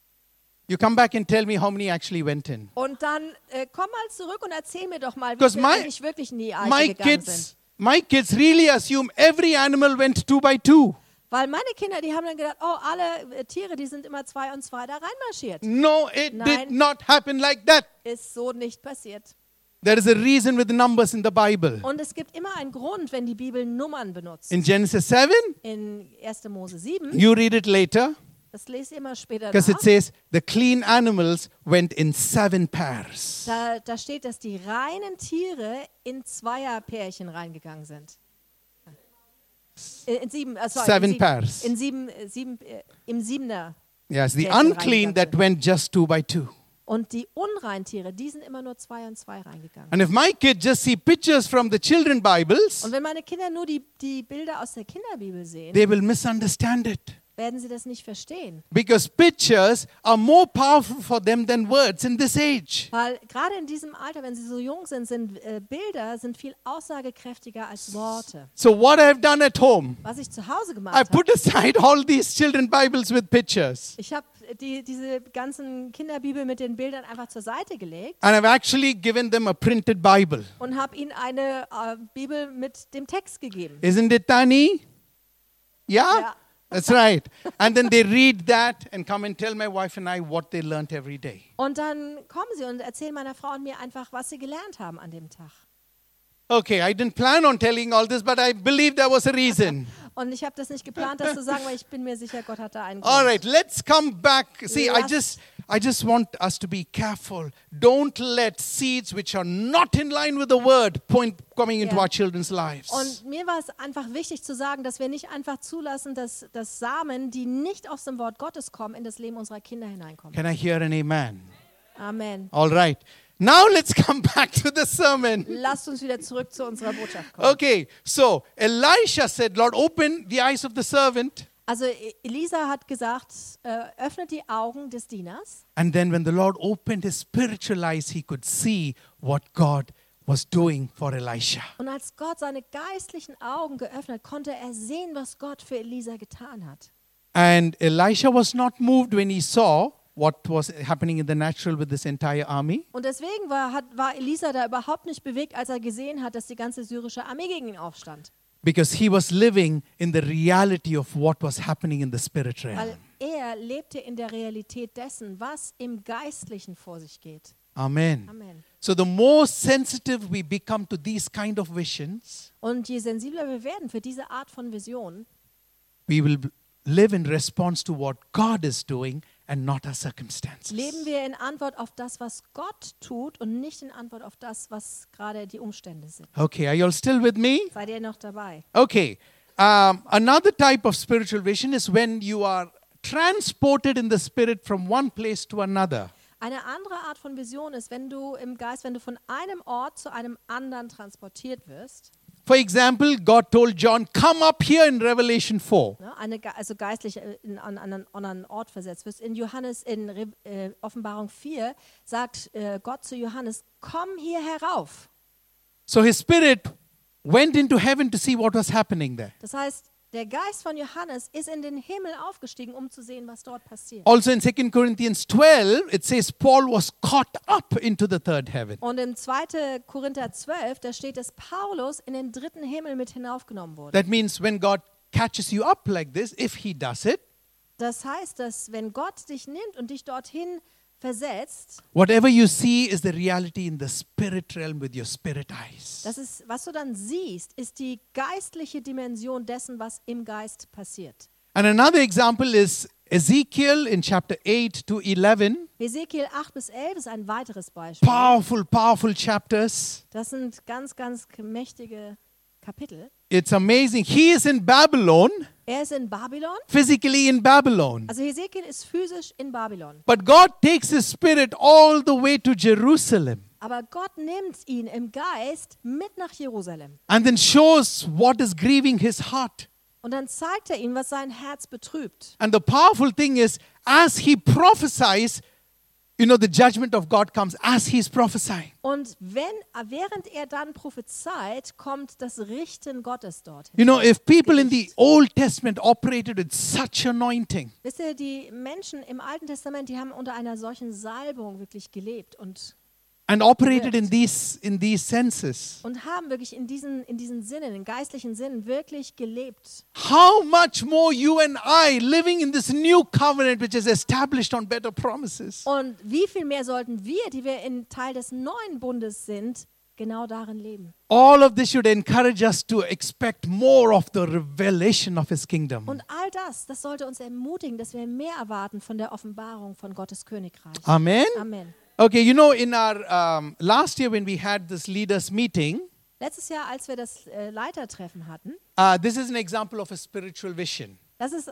S1: You come back and tell me how many actually went in.
S2: Und dann komm mal zurück und erzähl mir doch mal, wie
S1: Because
S2: viele eigentlich wirklich in die Arche
S1: My
S2: gegangen sind.
S1: kids really assume every animal went 2 by 2.
S2: Weil meine Kinder, die haben dann gedacht, oh, alle Tiere, die sind immer 2 und 2 da reinmarschiert.
S1: No, it
S2: Nein.
S1: did not happen like that.
S2: Ist so nicht passiert.
S1: There is a reason with the numbers in the Bible.
S2: Und es gibt immer einen Grund, wenn die Bibel Nummern benutzt.
S1: In Genesis 7,
S2: In 1. Mose 7,
S1: you read it later
S2: das lese ich immer später
S1: because it
S2: nach,
S1: says the clean animals went in 7 pairs.
S2: da steht, dass die reinen Tiere in Zweierpärchen reingegangen sind. In 7,
S1: Seven pairs.
S2: im 7er.
S1: Yes, the
S2: Pärchen
S1: unclean
S2: reingegangen
S1: that
S2: sind.
S1: went just 2 by 2.
S2: Und die unreinen Tiere, die sind immer nur 2 und 2 reingegangen.
S1: And if my kids just see pictures from the children Bibles,
S2: Und wenn meine Kinder nur die Bilder aus der Kinderbibel sehen,
S1: they will misunderstand it.
S2: werden sie das nicht verstehen.
S1: Because pictures are more powerful for them than words in this age.
S2: Weil gerade in diesem Alter, wenn sie so jung sind, Bilder sind viel aussagekräftiger als Worte.
S1: So what I have done at home,
S2: Was ich zu Hause gemacht
S1: I
S2: habe,
S1: put aside all these children Bibles with pictures.
S2: ich habe diese ganzen Kinderbibel mit den Bildern einfach zur Seite gelegt
S1: And I've actually given them a printed Bible.
S2: und habe ihnen eine Bibel mit dem Text gegeben.
S1: Isn't it, Tani? Yeah?
S2: Ja.
S1: That's right. And then they read that and come and tell my wife and I what they learned every day.
S2: Und dann kommen sie und erzählen meiner Frau und mir einfach, was sie gelernt haben an dem Tag.
S1: Okay, I didn't plan on telling all this, but I believe there was a reason.
S2: Und ich habe das nicht geplant, das zu sagen, weil ich bin mir sicher, Gott hat da einen
S1: All
S2: Grund.
S1: right, let's come back. See, I just want us to be careful. Don't let seeds which are not in line with the word coming into
S2: Ja.
S1: our children's lives.
S2: Und mir war es einfach wichtig zu sagen, dass wir nicht einfach zulassen, dass Samen, die nicht aus dem Wort Gottes kommen, in das Leben unserer Kinder hineinkommen.
S1: Can I hear an amen?
S2: Amen.
S1: All right. Now let's come back to the sermon.
S2: Lasst uns wieder zurück zu unserer Botschaft kommen.
S1: Okay, so Elisha said, Lord, open the eyes of the servant.
S2: Also Elisa hat gesagt, öffnet die Augen des Dieners.
S1: And then when the Lord opened his spiritual eyes, he could see what God was doing for Elisha.
S2: Und als Gott seine geistlichen Augen geöffnet, konnte er sehen, was Gott für Elisa getan hat.
S1: And Elisha was not moved when he saw what was happening in the natural with this entire army.
S2: Und deswegen war Elisa da überhaupt nicht bewegt, als er gesehen hat, dass die ganze syrische Armee gegen ihn aufstand.
S1: Because he was living in the reality of what was happening in the spirit realm.
S2: Weil er lebte in der Realität dessen, was im Geistlichen vor sich geht.
S1: Amen.
S2: Amen.
S1: So the more sensitive we become to these kind of visions,
S2: Und je sensibler wir werden für diese Art von Vision,
S1: we will live in response to what God is doing and not our circumstances.
S2: leben wir in Antwort auf das, was Gott tut und nicht in Antwort auf das, was gerade die Umstände sind.
S1: Okay, are you all still with me?
S2: Seid ihr noch dabei?
S1: Okay. Another type of spiritual vision is when you are transported in the spirit from one place to another.
S2: Eine andere Art von Vision ist, wenn du im Geist, wenn du von einem Ort zu einem anderen transportiert wirst.
S1: For example, God told John, come up here in Revelation 4.
S2: Ne, also geistlich an einen anderen Ort versetzt wirst. In Offenbarung 4 sagt Gott zu Johannes, komm hier herauf.
S1: So his spirit went into heaven to see what was happening there.
S2: Das heißt, der Geist von Johannes ist in den Himmel aufgestiegen, um zu sehen, was dort passiert.
S1: Also in 2 Corinthians 12, it says Paul was caught up into the third heaven.
S2: Und im 2. Korinther 12, da steht, dass Paulus in den dritten Himmel mit hinaufgenommen wurde.
S1: That means when God catches you up like this, if he does it,
S2: Das heißt, dass wenn Gott dich nimmt und dich dorthin versetzt,
S1: whatever you see is the reality in the spirit realm with your spirit eyes.
S2: das ist, was du dann siehst, ist die geistliche Dimension dessen, was im Geist passiert.
S1: And another example is Ezekiel in chapter 8 to 11.
S2: Ezekiel 8 bis 11 ist ein weiteres Beispiel.
S1: Powerful chapters.
S2: Das sind ganz, ganz mächtige Kapitel.
S1: It's amazing. He is in Babylon,
S2: Er ist in Babylon.
S1: physically in Babylon.
S2: Also Ezekiel ist physisch in Babylon.
S1: But God takes his spirit all the way to Jerusalem
S2: Aber Gott nimmt ihn im Geist mit nach Jerusalem.
S1: and then shows what is grieving his heart.
S2: Und dann zeigt er ihm, was sein Herz betrübt.
S1: And the powerful thing is, as he prophesies, the judgment of God comes as he's prophesying.
S2: Und während er dann prophezeit, kommt das Richten Gottes dorthin.
S1: If people in the Old Testament operated with such anointing,
S2: Wisst ihr, die Menschen im Alten Testament, die haben unter einer solchen Salbung wirklich gelebt und
S1: and operated in these senses,
S2: haben wirklich in diesen Sinnen, in geistlichen Sinnen wirklich gelebt.
S1: how much more you and I living in this new covenant which is established on better promises.
S2: Und wie viel mehr sollten wir, die wir in Teil des neuen Bundes sind, genau darin leben?
S1: All of this should encourage us to expect more of the revelation of his kingdom.
S2: Und all das sollte uns ermutigen, dass wir mehr erwarten von der Offenbarung von Gottes Königreich.
S1: Amen.
S2: Amen.
S1: Okay, in our last year when we had this leaders meeting,
S2: Letztes Jahr, als wir das Leitertreffen hatten,
S1: this is an example of a spiritual vision.
S2: das ist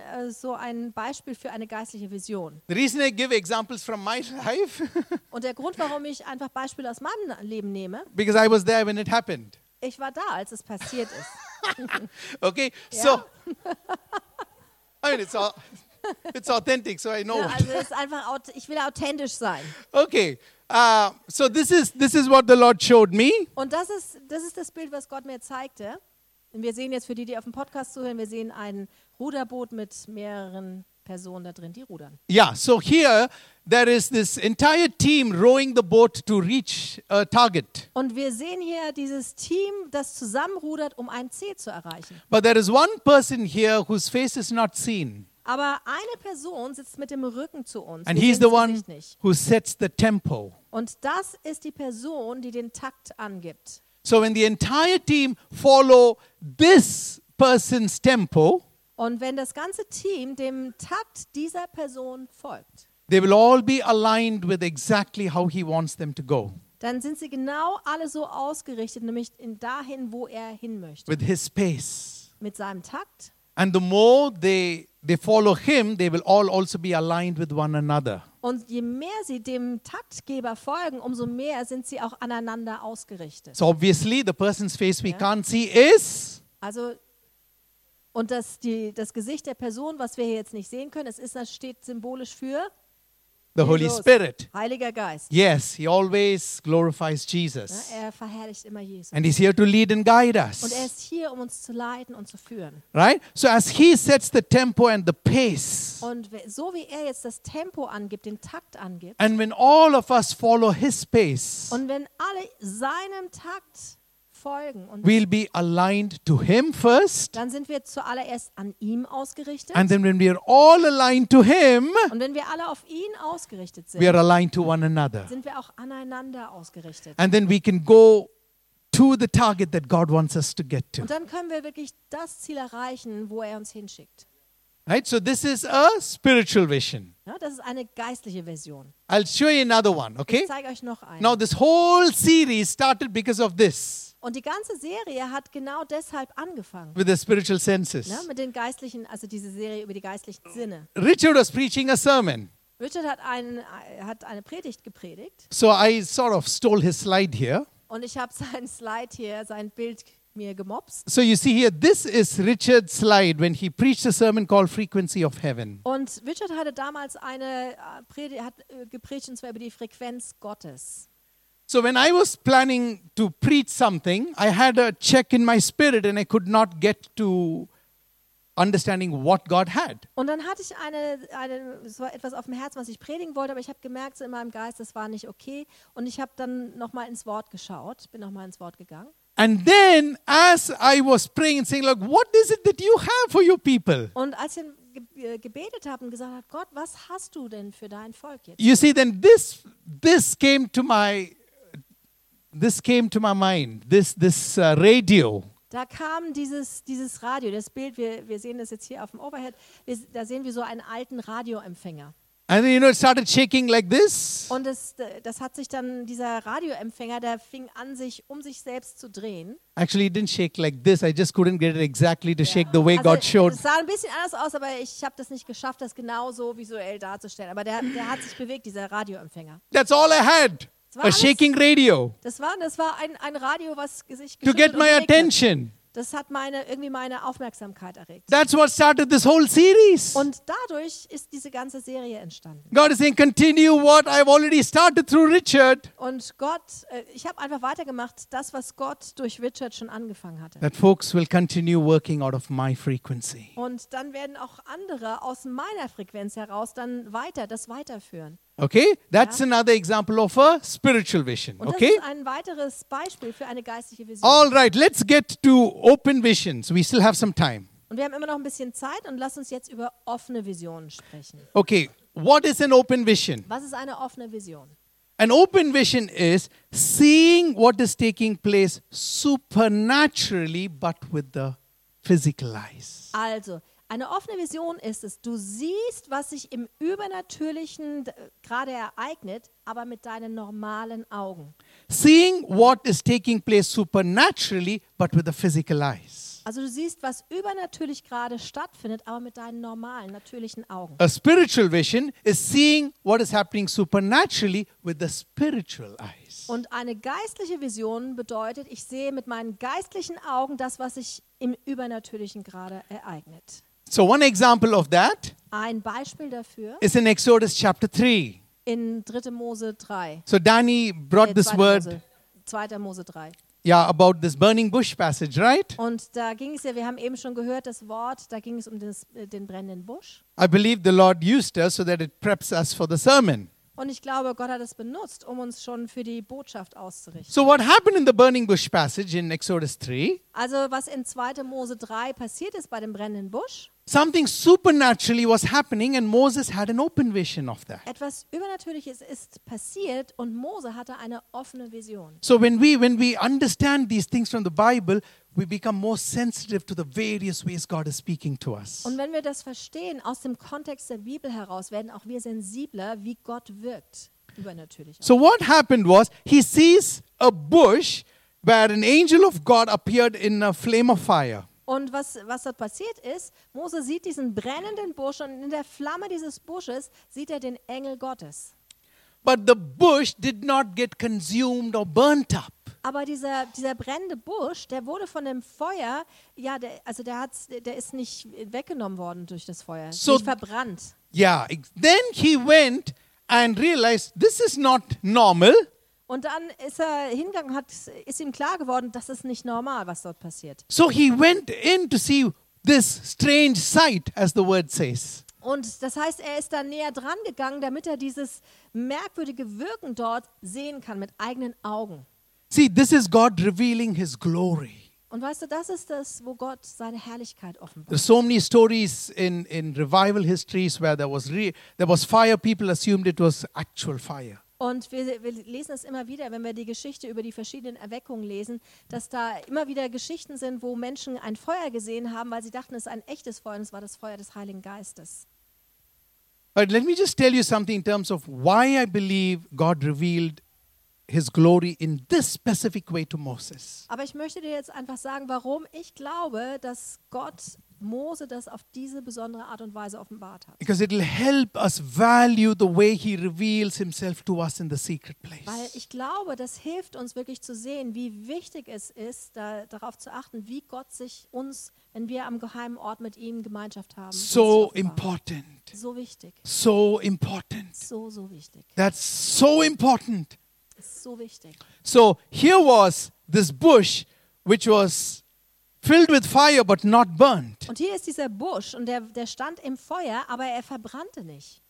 S2: so ein Beispiel für eine geistliche Vision.
S1: The reason I give examples from my life,
S2: Und der Grund, warum ich einfach Beispiele aus meinem Leben nehme,
S1: because I was there when it happened.
S2: ich war da, als es passiert ist.
S1: Okay,
S2: Ja.
S1: so I mean it's authentic, so I know.
S2: Ja, also es ist einfach, ich will authentisch sein.
S1: Okay, so this is what the Lord showed me.
S2: Und das ist das Bild, was Gott mir zeigte. Und wir sehen jetzt, für die auf dem Podcast zuhören, wir sehen ein Ruderboot mit mehreren Personen da drin, die rudern.
S1: Yeah, so here there is this entire team rowing the boat to reach a target.
S2: Und wir sehen hier dieses Team, das zusammenrudert, um ein Ziel zu erreichen.
S1: But there is one person here whose face is not seen.
S2: Aber eine Person sitzt mit dem Rücken zu uns.
S1: And
S2: Wir
S1: he's
S2: sehen
S1: the
S2: das
S1: one
S2: Gesicht nicht.
S1: who sets the tempo.
S2: Und das ist die Person, die den Takt angibt.
S1: So when the entire team follow this person's tempo,
S2: Und wenn das ganze Team dem Takt dieser Person folgt,
S1: they will all be aligned with exactly how He wants them to go,
S2: dann sind sie genau alle so ausgerichtet, nämlich dahin, wo er hin möchte.
S1: with His pace.
S2: Mit seinem Takt.
S1: And the more they follow Him, they will all also be aligned with one another.
S2: Und je mehr sie dem Taktgeber folgen, umso mehr sind sie auch aneinander ausgerichtet.
S1: So obviously, the person's face we
S2: Yeah.
S1: can't see is
S2: Also, und das Gesicht der Person, was wir hier jetzt nicht sehen können, das steht symbolisch für
S1: the Holy
S2: Jesus,
S1: Spirit.
S2: Heiliger Geist.
S1: Yes, He always glorifies
S2: Ja,
S1: Jesus.
S2: er verherrlicht immer Jesus.
S1: And He's here to lead and guide
S2: Und er
S1: us.
S2: ist hier, um uns zu leiten und zu führen.
S1: Right? So as He sets the tempo and the pace,
S2: Und so wie er jetzt das Tempo angibt, den Takt angibt,
S1: and when all of us follow His pace,
S2: und wenn alle seinem Takt folgen, und
S1: we'll be aligned to Him first.
S2: dann sind wir zuallererst an ihm ausgerichtet.
S1: And then when we are all aligned to Him,
S2: Und wenn wir alle auf ihn ausgerichtet sind,
S1: we are aligned to one another.
S2: sind wir auch aneinander ausgerichtet.
S1: And then we can go to the target that God wants us to get to.
S2: Und dann können wir wirklich das Ziel erreichen, wo er uns hinschickt.
S1: Right? So this is a spiritual vision.
S2: Ja, das ist eine geistliche Version.
S1: I'll show you another one, okay?
S2: Ich zeige euch noch eine.
S1: Now this whole series started because of this,
S2: Und die ganze Serie hat genau deshalb angefangen.
S1: with the spiritual senses.
S2: Ne, mit den geistlichen, also diese Serie über die geistlichen Sinne.
S1: Richard was preaching a sermon.
S2: Richard hat eine Predigt gepredigt
S1: So I sort of stole his slide here.
S2: und ich habe sein Slide hier, sein Bild mir gemopst.
S1: So you see here, this is Richard's slide when he preached a sermon called Frequency of Heaven.
S2: Und Richard hatte damals eine Predigt, gepredigt, und zwar über die Frequenz Gottes.
S1: So when I was planning to preach something, I had a check in my spirit and I could not get to understanding what God had.
S2: Und dann hatte ich so etwas auf dem Herzen, was ich predigen wollte, aber ich habe gemerkt, so in meinem Geist, das war nicht okay. Und ich habe dann nochmal ins Wort geschaut, bin nochmal ins Wort gegangen.
S1: And then as I was praying and saying, like, what is it that you have for your people?
S2: Und als ich gebetet habe und gesagt habe, Gott, was hast du denn für dein Volk jetzt?
S1: You see, then this came to my mind, this radio.
S2: Da kam dieses Radio, das Bild, wir sehen das jetzt hier auf dem Overhead, da sehen wir so einen alten Radioempfänger.
S1: And then, it started shaking like this.
S2: Und das hat sich dann, dieser Radioempfänger, der fing an, sich um sich selbst zu drehen.
S1: Actually, it didn't shake like this. I just couldn't get it exactly to shake the way God showed.
S2: Es sah ein bisschen anders aus, aber ich habe das nicht geschafft, das genau so visuell darzustellen. Aber der hat sich bewegt, dieser Radioempfänger.
S1: That's all I had.
S2: war
S1: A
S2: alles.
S1: shaking radio
S2: Das war ein Radio, was sich
S1: to get
S2: geschüttelt
S1: my
S2: und bewegt hat.
S1: attention.
S2: Das hat irgendwie meine Aufmerksamkeit erregt.
S1: That's what started this whole series.
S2: Und dadurch ist diese ganze Serie entstanden.
S1: God is saying, continue what I've already started through Richard.
S2: Und ich habe einfach weitergemacht, das, was Gott durch Richard schon angefangen hatte.
S1: That folks will continue working out of my frequency.
S2: Und dann werden auch andere aus meiner Frequenz heraus dann das weiterführen.
S1: Okay? That's another example of a spiritual vision.
S2: Und das
S1: Okay?
S2: ist ein weiteres Beispiel für eine geistliche Vision.
S1: All right, let's get to open visions. We still have some time.
S2: Und wir haben immer noch ein bisschen Zeit und lass uns jetzt über offene Visionen sprechen.
S1: Okay, what is an open vision?
S2: Was ist eine offene Vision?
S1: An open vision is seeing what is taking place supernaturally, but with the physical eyes.
S2: Also, eine offene Vision ist es, du siehst, was sich im Übernatürlichen gerade ereignet, aber mit deinen normalen Augen.
S1: Seeing what is taking place supernaturally, but with the physical eyes.
S2: Also du siehst, was übernatürlich gerade stattfindet, aber mit deinen normalen, natürlichen Augen.
S1: A spiritual vision is seeing what is happening supernaturally with the spiritual eyes.
S2: Und eine geistliche Vision bedeutet, ich sehe mit meinen geistlichen Augen das, was sich im Übernatürlichen gerade ereignet.
S1: So one example of that
S2: Ein Beispiel dafür
S1: is in Exodus chapter 3.
S2: in 3. Mose 3.
S1: So Danny brought this
S2: 2.
S1: word,
S2: Mose, 2. Mose 3.
S1: yeah, about this burning bush passage, right?
S2: Und da ging es ja, wir haben eben schon gehört, das Wort, da ging es um den brennenden Busch.
S1: I believe the Lord used us so that it preps us for the sermon.
S2: Und ich glaube, Gott hat es benutzt, um uns schon für die Botschaft auszurichten.
S1: So what happened in the burning bush passage in Exodus 3?
S2: Also was in 2. Mose 3 passiert ist bei dem brennenden Busch,
S1: something supernaturally was happening and Moses had an open vision of that.
S2: Etwas Übernatürliches ist passiert und Mose hatte eine offene Vision.
S1: So when we understand these things from the Bible, we become more sensitive to the various ways God is speaking to us.
S2: Und wenn wir das verstehen, aus dem Kontext der Bibel heraus, werden auch wir sensibler, wie Gott wirkt. Übernatürlich.
S1: So what happened was, he sees a bush where an angel of God appeared in a flame of fire.
S2: Und was dort passiert ist, Mose sieht diesen brennenden Busch und in der Flamme dieses Busches sieht er den Engel Gottes.
S1: But the bush did not get consumed or burnt up.
S2: Aber dieser brennende Busch, der wurde von dem Feuer, ja, der ist nicht weggenommen worden durch das Feuer,
S1: So-
S2: nicht verbrannt.
S1: Yeah, then he went and realized this is not normal.
S2: Und dann ist er hingegangen und ist ihm klar geworden, das ist nicht normal, was dort passiert.
S1: So he went in to see this strange sight, as the word says.
S2: Und das heißt, er ist da näher dran gegangen, damit er dieses merkwürdige Wirken dort sehen kann mit eigenen Augen.
S1: See, this is God revealing his glory.
S2: Und weißt du, das ist das, wo Gott seine Herrlichkeit offenbart.
S1: There's so many stories in revival histories where there was fire, people assumed it was actual fire.
S2: Und wir lesen es immer wieder, wenn wir die Geschichte über die verschiedenen Erweckungen lesen, dass da immer wieder Geschichten sind, wo Menschen ein Feuer gesehen haben, weil sie dachten, es ist ein echtes Feuer und es war das Feuer des Heiligen Geistes.
S1: But let me just tell you something in terms of why I believe God revealed his glory in this specific way to Moses.
S2: Aber ich möchte dir jetzt einfach sagen, warum ich glaube, dass Gott Mose das auf diese besondere Art und Weise offenbart hat.
S1: Because it will help us value the way he reveals himself to us in the secret place.
S2: Weil ich glaube, das hilft uns wirklich zu sehen, wie wichtig es ist, darauf zu achten, wie Gott sich uns, wenn wir am geheimen Ort mit ihm Gemeinschaft haben,
S1: So
S2: uns offenbart.
S1: important.
S2: So wichtig.
S1: So important.
S2: So wichtig.
S1: That's so important.
S2: Ist so wichtig.
S1: So here was this bush which was filled with fire but not burnt.
S2: Und hier ist dieser Busch und der stand im Feuer, aber er verbrannte nicht.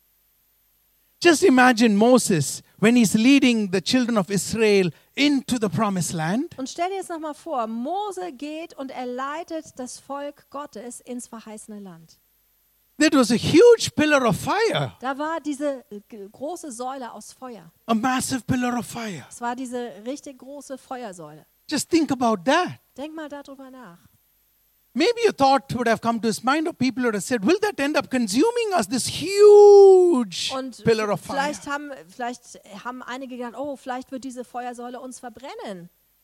S1: Just imagine Moses when he's leading the children of Israel into the promised land.
S2: Und stell dir jetzt nochmal vor, Mose geht und er leitet das Volk Gottes ins verheißene Land.
S1: That was a huge pillar of fire,
S2: Da war diese große Säule aus Feuer.
S1: a massive pillar of fire.
S2: Es war diese richtig große Feuersäule.
S1: Just think about that.
S2: Denk mal darüber nach.
S1: Maybe a thought would have come to his mind, or people would have said, will that end up consuming us, this huge
S2: Und
S1: pillar of fire?
S2: vielleicht haben einige gedacht, oh, vielleicht wird diese Feuersäule uns verbrennen.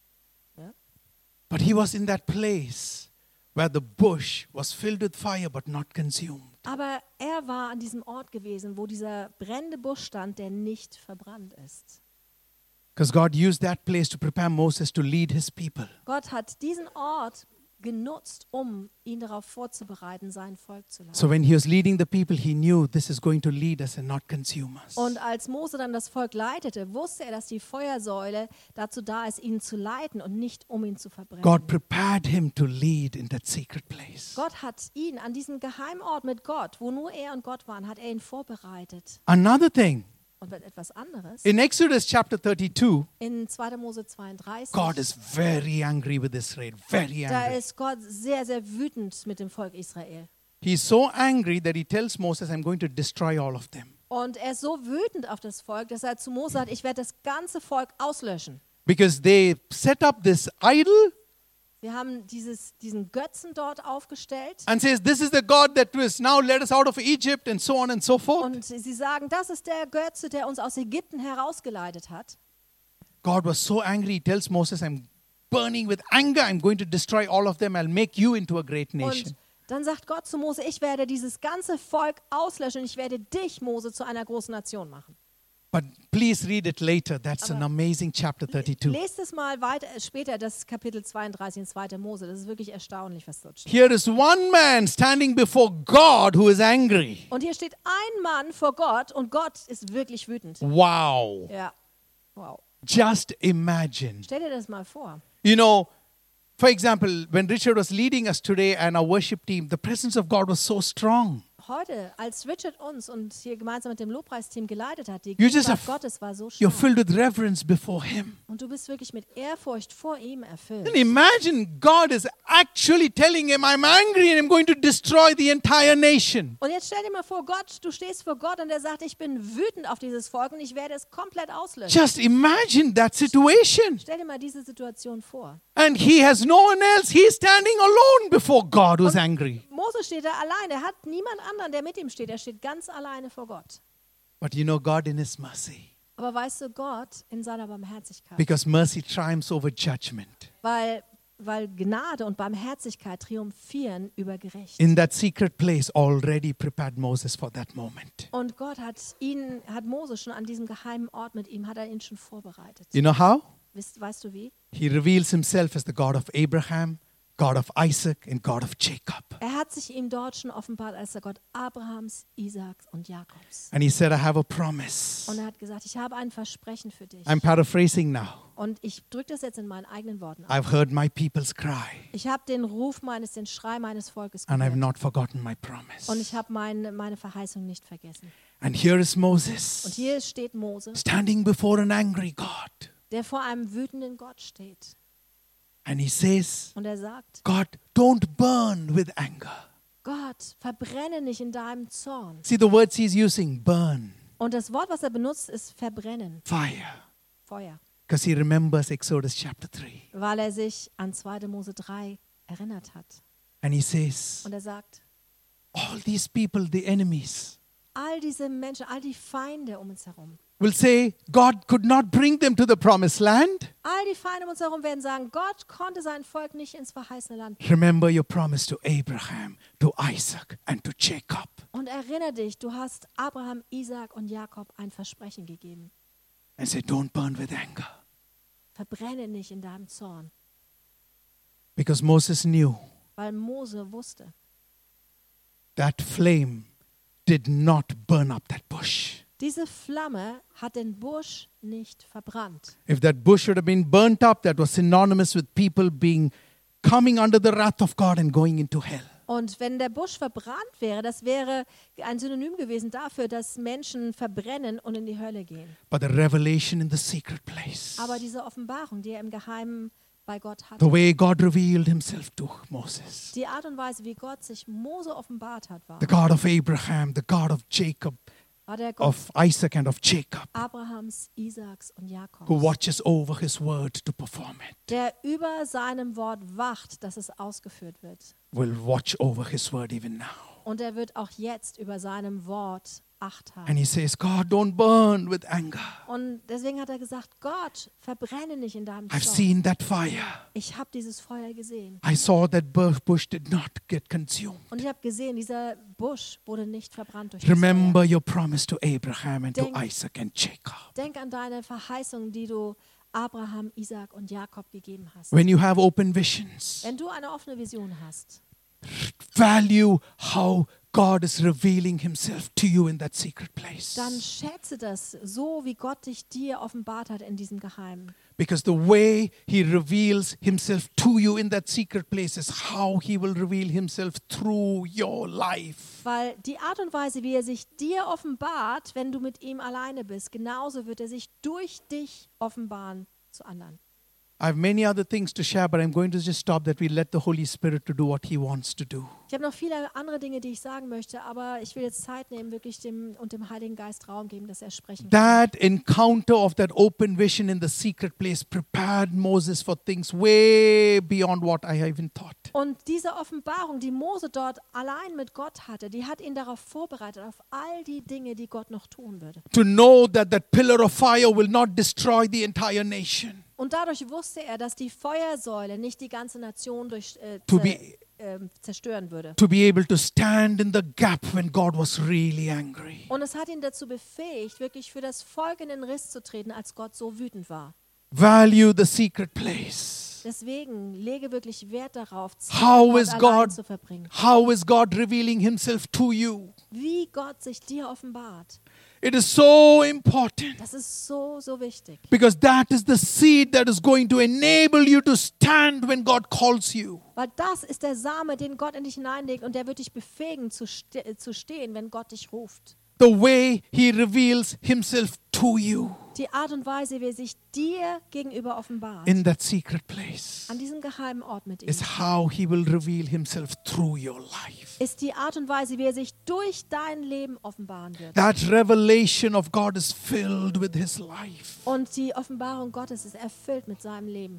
S1: But he was in that place where the bush was filled with fire but not consumed.
S2: Aber er war an diesem Ort gewesen, wo dieser brennende Busch stand, der nicht verbrannt ist.
S1: Because God used that place to prepare Moses to lead his people.
S2: Gott hat diesen Ort genutzt, um ihn darauf vorzubereiten, sein Volk zu leiten.
S1: So when he was leading the people, he knew this is going to lead us and not consume us.
S2: Und als Mose dann das Volk leitete, wusste er, dass die Feuersäule dazu da ist, ihn zu leiten und nicht, um ihn zu verbrennen.
S1: God prepared him to lead in that secret place.
S2: Gott hat ihn an diesem Geheimort mit Gott, wo nur er und Gott waren, hat er ihn vorbereitet.
S1: Another thing,
S2: Und etwas anderes,
S1: in Exodus chapter 32,
S2: in 2. Mose 32,
S1: God is very angry with Israel, very
S2: da
S1: angry.
S2: ist Gott sehr, sehr wütend mit dem Volk Israel.
S1: He's so angry that he tells Moses, I'm going to destroy all of them.
S2: Und er ist so wütend auf das Volk, dass er zu Mose sagt, ich werde das ganze Volk auslöschen.
S1: Because they set up this idol
S2: Wir haben diesen Götzen dort aufgestellt.
S1: and says, this is the God that was now led us out of Egypt and so on and so forth.
S2: Und sie sagen, das ist der Götze, der uns aus Ägypten herausgeleitet hat.
S1: God was so angry, he tells Moses, I'm burning with anger, I'm going to destroy all of them, I'll make you into a great nation.
S2: Und dann sagt Gott zu Mose, ich werde dieses ganze Volk auslöschen und ich werde dich, Mose, zu einer großen Nation machen.
S1: But please read it later. That's an amazing chapter 32.
S2: Lest es mal weiter, später, das Kapitel 32 in 2. Mose. Das ist wirklich erstaunlich, was dort steht.
S1: Here is one man standing before God who is angry.
S2: Und hier steht ein Mann vor Gott und Gott ist wirklich wütend.
S1: Wow.
S2: Ja, wow.
S1: Just imagine.
S2: Stell dir das mal vor.
S1: You know, for example, when Richard was leading us today and our worship team, the presence of God was so strong.
S2: heute, als Richard uns und hier gemeinsam mit dem Lobpreisteam geleitet hat, die
S1: You just
S2: Gegenwart
S1: have-
S2: Gottes war so
S1: You're
S2: stark.
S1: filled with reverence before Him.
S2: Und du bist wirklich mit Ehrfurcht vor ihm erfüllt.
S1: And imagine God is actually telling him, I'm angry and I'm going to destroy the entire nation.
S2: Und jetzt stell dir mal vor, Gott, du stehst vor Gott und er sagt, ich bin wütend auf dieses Volk und ich werde es komplett auslöschen.
S1: Just imagine that situation.
S2: Stell dir mal diese Situation vor.
S1: And he has no one else. He's standing alone before God who's angry.
S2: Mose steht da allein, er hat niemand anderen, der mit ihm steht. Er steht ganz alleine vor Gott.
S1: But you know, God in His mercy,
S2: Aber weißt du, Gott in seiner Barmherzigkeit,
S1: because mercy triumphs over judgment.
S2: weil Gnade und Barmherzigkeit triumphieren über Gericht.
S1: In that secret place, already prepared Moses for that moment.
S2: Und Gott hat Mose schon an diesem geheimen Ort mit ihm, hat er ihn schon vorbereitet.
S1: You know how?
S2: Weißt du wie?
S1: He reveals Himself as the God of Abraham, God of Isaac, and God of Jacob.
S2: Er hat sich ihm dort schon offenbart als der Gott Abrahams, Isaaks und Jakobs.
S1: And He said, I have a promise.
S2: Und er hat gesagt, ich habe ein Versprechen für dich.
S1: I'm paraphrasing now.
S2: Und ich drücke das jetzt in meinen eigenen Worten aus.
S1: I've heard my people's cry,
S2: Ich habe den den Schrei meines Volkes
S1: and I've
S2: gehört.
S1: not forgotten my promise.
S2: Und ich habe meine Verheißung nicht vergessen.
S1: And here is
S2: Und
S1: Moses
S2: hier steht Mose,
S1: standing before an angry God.
S2: der vor einem wütenden Gott steht.
S1: And he says,
S2: Und er sagt,
S1: God, don't burn with anger.
S2: Gott, verbrenne nicht in deinem Zorn.
S1: See the words he's using, burn,
S2: Und das Wort, was er benutzt, ist verbrennen,
S1: fire.
S2: Feuer.
S1: Because he remembers Exodus chapter 3.
S2: Weil er sich an 2. Mose 3 erinnert hat.
S1: And he says,
S2: Und er sagt,
S1: all these people, the enemies,
S2: all diese Menschen, all die Feinde um uns herum,
S1: will say, God could not bring them to the promised land.
S2: all die Feinde um uns herum werden sagen, Gott konnte sein Volk nicht ins verheißene Land.
S1: Remember your promise to Abraham, to Isaac, and to Jacob.
S2: Und erinnere dich, du hast Abraham, Isaak und Jakob ein Versprechen gegeben.
S1: And say, don't burn with anger.
S2: Verbrenne nicht in deinem Zorn.
S1: Because Moses knew
S2: Weil Mose wusste,
S1: that flame did not burn up that bush.
S2: diese Flamme hat den Busch nicht verbrannt.
S1: If that bush would have been burnt up, that was synonymous with people coming under the wrath of God and going into hell.
S2: Und wenn der Busch verbrannt wäre, das wäre ein Synonym gewesen dafür, dass Menschen verbrennen und in die Hölle gehen.
S1: But the revelation in the secret place,
S2: Aber diese Offenbarung, die er im Geheimen bei Gott hatte,
S1: the way God revealed Himself to Moses,
S2: die Art und Weise, wie Gott sich Mose offenbart hat, war
S1: the God of Abraham, the God of Jacob,
S2: der Gott
S1: of Isaac and of Jacob,
S2: Abrahams, Isaaks und Jakobs,
S1: who watches over His word to perform it,
S2: der über seinem Wort wacht, dass es ausgeführt wird.
S1: will watch over His word even now.
S2: Und er wird auch jetzt über seinem Wort Acht haben.
S1: And He says, God, don't burn with anger.
S2: Und deswegen hat er gesagt, Gott, verbrenne nicht in deinem
S1: I've
S2: Zorn.
S1: seen that fire.
S2: Ich habe dieses Feuer gesehen.
S1: I saw that bush did not get consumed.
S2: Und ich habe gesehen, dieser Busch wurde nicht verbrannt durch das
S1: Remember
S2: Feuer.
S1: your promise to Abraham and to
S2: Denk-
S1: Isaac and Jacob.
S2: Denk an deine Verheißung, die du Abraham, Isaak und Jakob gegeben hast.
S1: When you have open visions,
S2: Wenn du eine offene Vision hast,
S1: value how God is revealing Himself to you in that secret place.
S2: dann schätze das so, wie Gott dich dir offenbart hat in diesem Geheimen.
S1: Because the way He reveals Himself to you in that secret place is how He will reveal Himself through your life.
S2: Weil die Art und Weise, wie er sich dir offenbart, wenn du mit ihm alleine bist, genauso wird er sich durch dich offenbaren zu anderen.
S1: I have many other things to share, but I'm going to just stop that we let the Holy Spirit to do what He wants to do.
S2: Ich habe noch viele andere Dinge, die ich sagen möchte, aber ich will jetzt Zeit nehmen, wirklich dem Heiligen Geist Raum geben, dass er sprechen kann.
S1: That encounter of that open vision in the secret place prepared Moses for things way beyond what I even thought.
S2: Und diese Offenbarung, die Mose dort allein mit Gott hatte, die hat ihn darauf vorbereitet, auf all die Dinge, die Gott noch tun würde.
S1: To know that that pillar of fire will not destroy the entire nation.
S2: Und dadurch wusste er, dass die Feuersäule nicht die ganze Nation zerstören würde.
S1: To be able to stand in the gap when God was really angry.
S2: Und es hat ihn dazu befähigt, wirklich für das Volk in den Riss zu treten, als Gott so wütend war.
S1: Value the secret place.
S2: Deswegen lege wirklich Wert darauf, Zeit
S1: How
S2: mit
S1: is
S2: Gott allein
S1: God-
S2: zu verbringen.
S1: How is God revealing Himself to you?
S2: Wie Gott sich dir offenbart.
S1: It is so important
S2: Das ist so, so wichtig.
S1: because that is the seed that is going to enable you to stand when God calls you.
S2: Weil das ist der Same, den Gott in dich hineinlegt und der wird dich befähigen zu stehen, wenn Gott dich ruft.
S1: The way He reveals Himself to you
S2: Die Art und Weise, wie er sich dir gegenüber offenbart,
S1: in that secret place
S2: an diesem geheimen Ort mit ihm,
S1: is how He will reveal Himself through your life.
S2: ist die Art und Weise, wie er sich durch dein Leben offenbaren wird.
S1: That revelation of God is filled with His life,
S2: Und die Offenbarung Gottes ist erfüllt mit seinem Leben.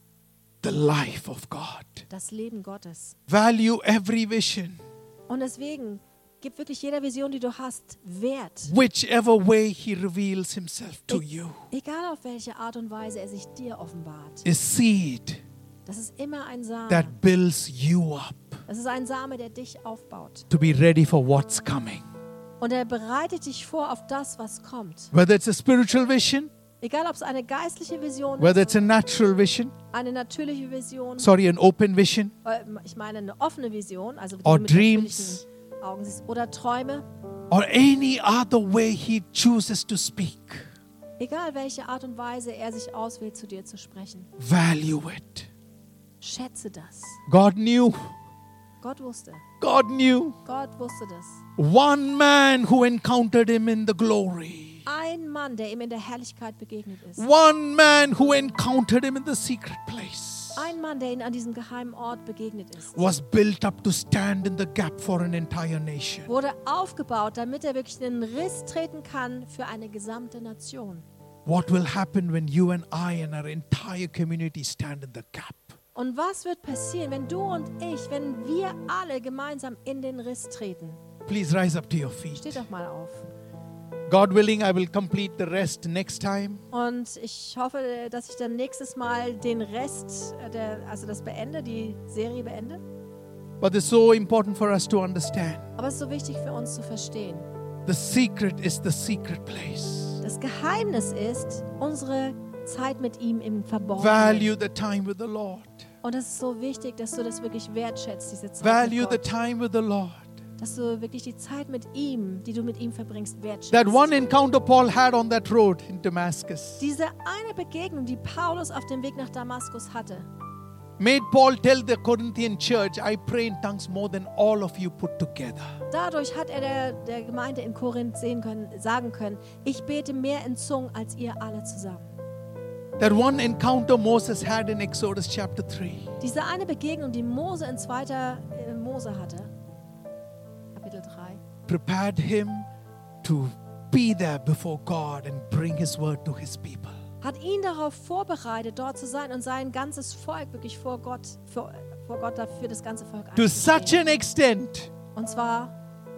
S1: the life of God.
S2: Das Leben Gottes.
S1: Value every vision,
S2: Und deswegen gib wirklich jeder Vision, die du hast, Wert.
S1: whichever way He reveals Himself to you.
S2: Egal auf welche Art und Weise er sich dir offenbart.
S1: Is seed
S2: Das ist immer ein Same.
S1: that builds you up
S2: Das ist ein Same, der dich aufbaut.
S1: to be ready for what's coming.
S2: Und er bereitet dich vor auf das, was kommt.
S1: Whether it's a spiritual vision,
S2: Egal, ob es eine geistliche Vision
S1: whether
S2: ist,
S1: it's a natural vision,
S2: eine natürliche Vision,
S1: an open vision,
S2: ich meine eine offene Vision, also die
S1: or
S2: du mit
S1: dreams,
S2: natürlichen Augen siehst, oder Träume,
S1: or any other way He chooses to speak.
S2: egal welche Art und Weise er sich auswählt, zu dir zu sprechen.
S1: Value it.
S2: Schätze das.
S1: God knew.
S2: Gott wusste.
S1: God knew.
S2: Gott wusste das.
S1: One man who encountered Him in the glory.
S2: Ein Mann, der ihm in der Herrlichkeit begegnet ist.
S1: One man who encountered Him in the secret place
S2: Ein Mann, der ihm an diesem geheimen Ort begegnet ist.
S1: was built up to stand in the gap for an entire nation.
S2: Wurde aufgebaut, damit er wirklich in den Riss treten kann für eine gesamte Nation.
S1: What will happen when you and I and our entire community stand in the gap?
S2: Und was wird passieren, wenn du und ich, wenn wir alle gemeinsam in den Riss treten?
S1: Please rise up to your feet.
S2: Steht doch mal auf.
S1: God willing, I will complete the rest next time.
S2: Und ich hoffe, dass ich dann nächstes Mal den Rest, also das beende, die Serie beende.
S1: But it's so important for us to understand.
S2: Aber es ist so wichtig für uns zu verstehen.
S1: The secret is the secret place.
S2: Das Geheimnis ist unsere Zeit mit ihm im Verborgenen.
S1: Value the time with the Lord.
S2: Und es ist so wichtig, dass du das wirklich wertschätzt, diese Zeit
S1: Value
S2: mit
S1: the
S2: Gott.
S1: time with the Lord.
S2: Dass du wirklich die Zeit mit ihm, die du mit ihm verbringst, wertschätzt.
S1: That one encounter Paul had on that road in Damascus
S2: Diese eine Begegnung, die Paulus auf dem Weg nach Damaskus hatte,
S1: made Paul tell the Corinthian church, I pray in tongues more than all of you put together.
S2: dadurch hat er der Gemeinde in Korinth sagen können, ich bete mehr in Zungen als ihr alle zusammen.
S1: That one encounter Moses had in Exodus chapter 3
S2: Diese eine Begegnung, die Mose in 2. Mose hatte, Kapitel 3,
S1: prepared him to be there before God and bring His word to His people.
S2: hat ihn darauf vorbereitet, dort zu sein und sein ganzes Volk wirklich vor Gott dafür das ganze Volk
S1: To such
S2: einzustehen.
S1: an extent,
S2: Und zwar,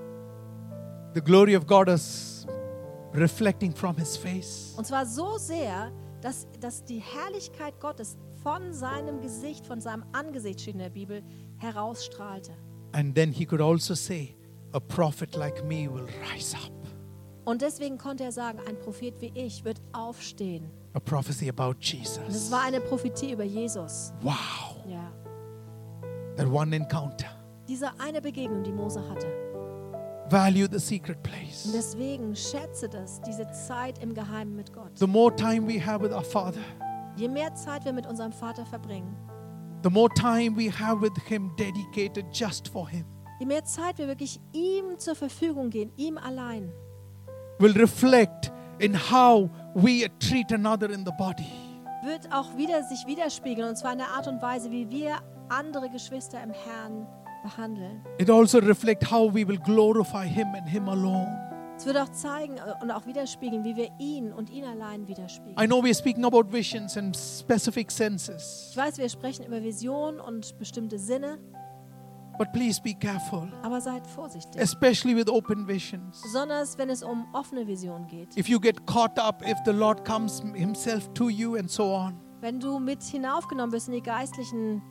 S1: the glory of God is reflecting from His face.
S2: so sehr, dass die Herrlichkeit Gottes von seinem Gesicht, von seinem Angesicht, steht in der Bibel, herausstrahlte.
S1: And then he could also say, a prophet like me will rise up.
S2: Und deswegen konnte er sagen, ein Prophet wie ich wird aufstehen.
S1: A prophecy about
S2: Und es
S1: Jesus.
S2: war eine Prophetie über Jesus.
S1: Wow.
S2: Ja.
S1: That one encounter.
S2: Diese eine Begegnung, die Mose hatte.
S1: Value the secret
S2: Und
S1: place.
S2: deswegen schätze das, diese Zeit im Geheimen mit Gott.
S1: The more time we have with our Father,
S2: Je mehr Zeit wir mit unserem Vater verbringen,
S1: the more time we have with Him dedicated just for Him,
S2: je mehr Zeit wir wirklich ihm zur Verfügung gehen, ihm allein,
S1: will reflect in how we treat another in the body.
S2: wird auch sich widerspiegeln. Und zwar in der Art und Weise, wie wir andere Geschwister im Herrn behandeln.
S1: It also reflects how we will glorify Him and Him alone.
S2: Es wird auch zeigen und auch widerspiegeln, wie wir ihn und ihn allein widerspiegeln.
S1: I know we are speaking about visions and specific senses,
S2: Ich weiß, wir sprechen über Visionen und bestimmte Sinne,
S1: but please be careful,
S2: aber seid vorsichtig.
S1: especially with open visions.
S2: Besonders, wenn es um offene Visionen geht.
S1: If you get caught up, if the Lord comes Himself to you and so on,
S2: Wenn du mit hinaufgenommen bist in die geistlichen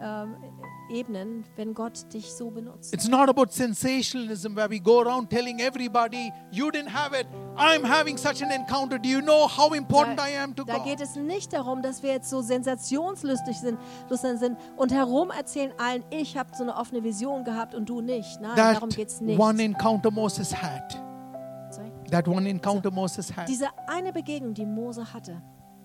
S2: Ebenen, wenn Gott dich so benutzt.
S1: it's not about sensationalism where we go around telling everybody, you didn't have it, I'm having such an encounter. Do you know how important I am to
S2: Da
S1: God?
S2: geht es nicht darum, dass wir jetzt so sensationslustig sind und herum erzählen allen, ich habe so eine offene Vision gehabt und du nicht. Nein, darum geht es nicht.
S1: One encounter Moses had,
S2: Sorry.
S1: That one encounter Moses had.
S2: Diese eine Begegnung, die Mose hatte.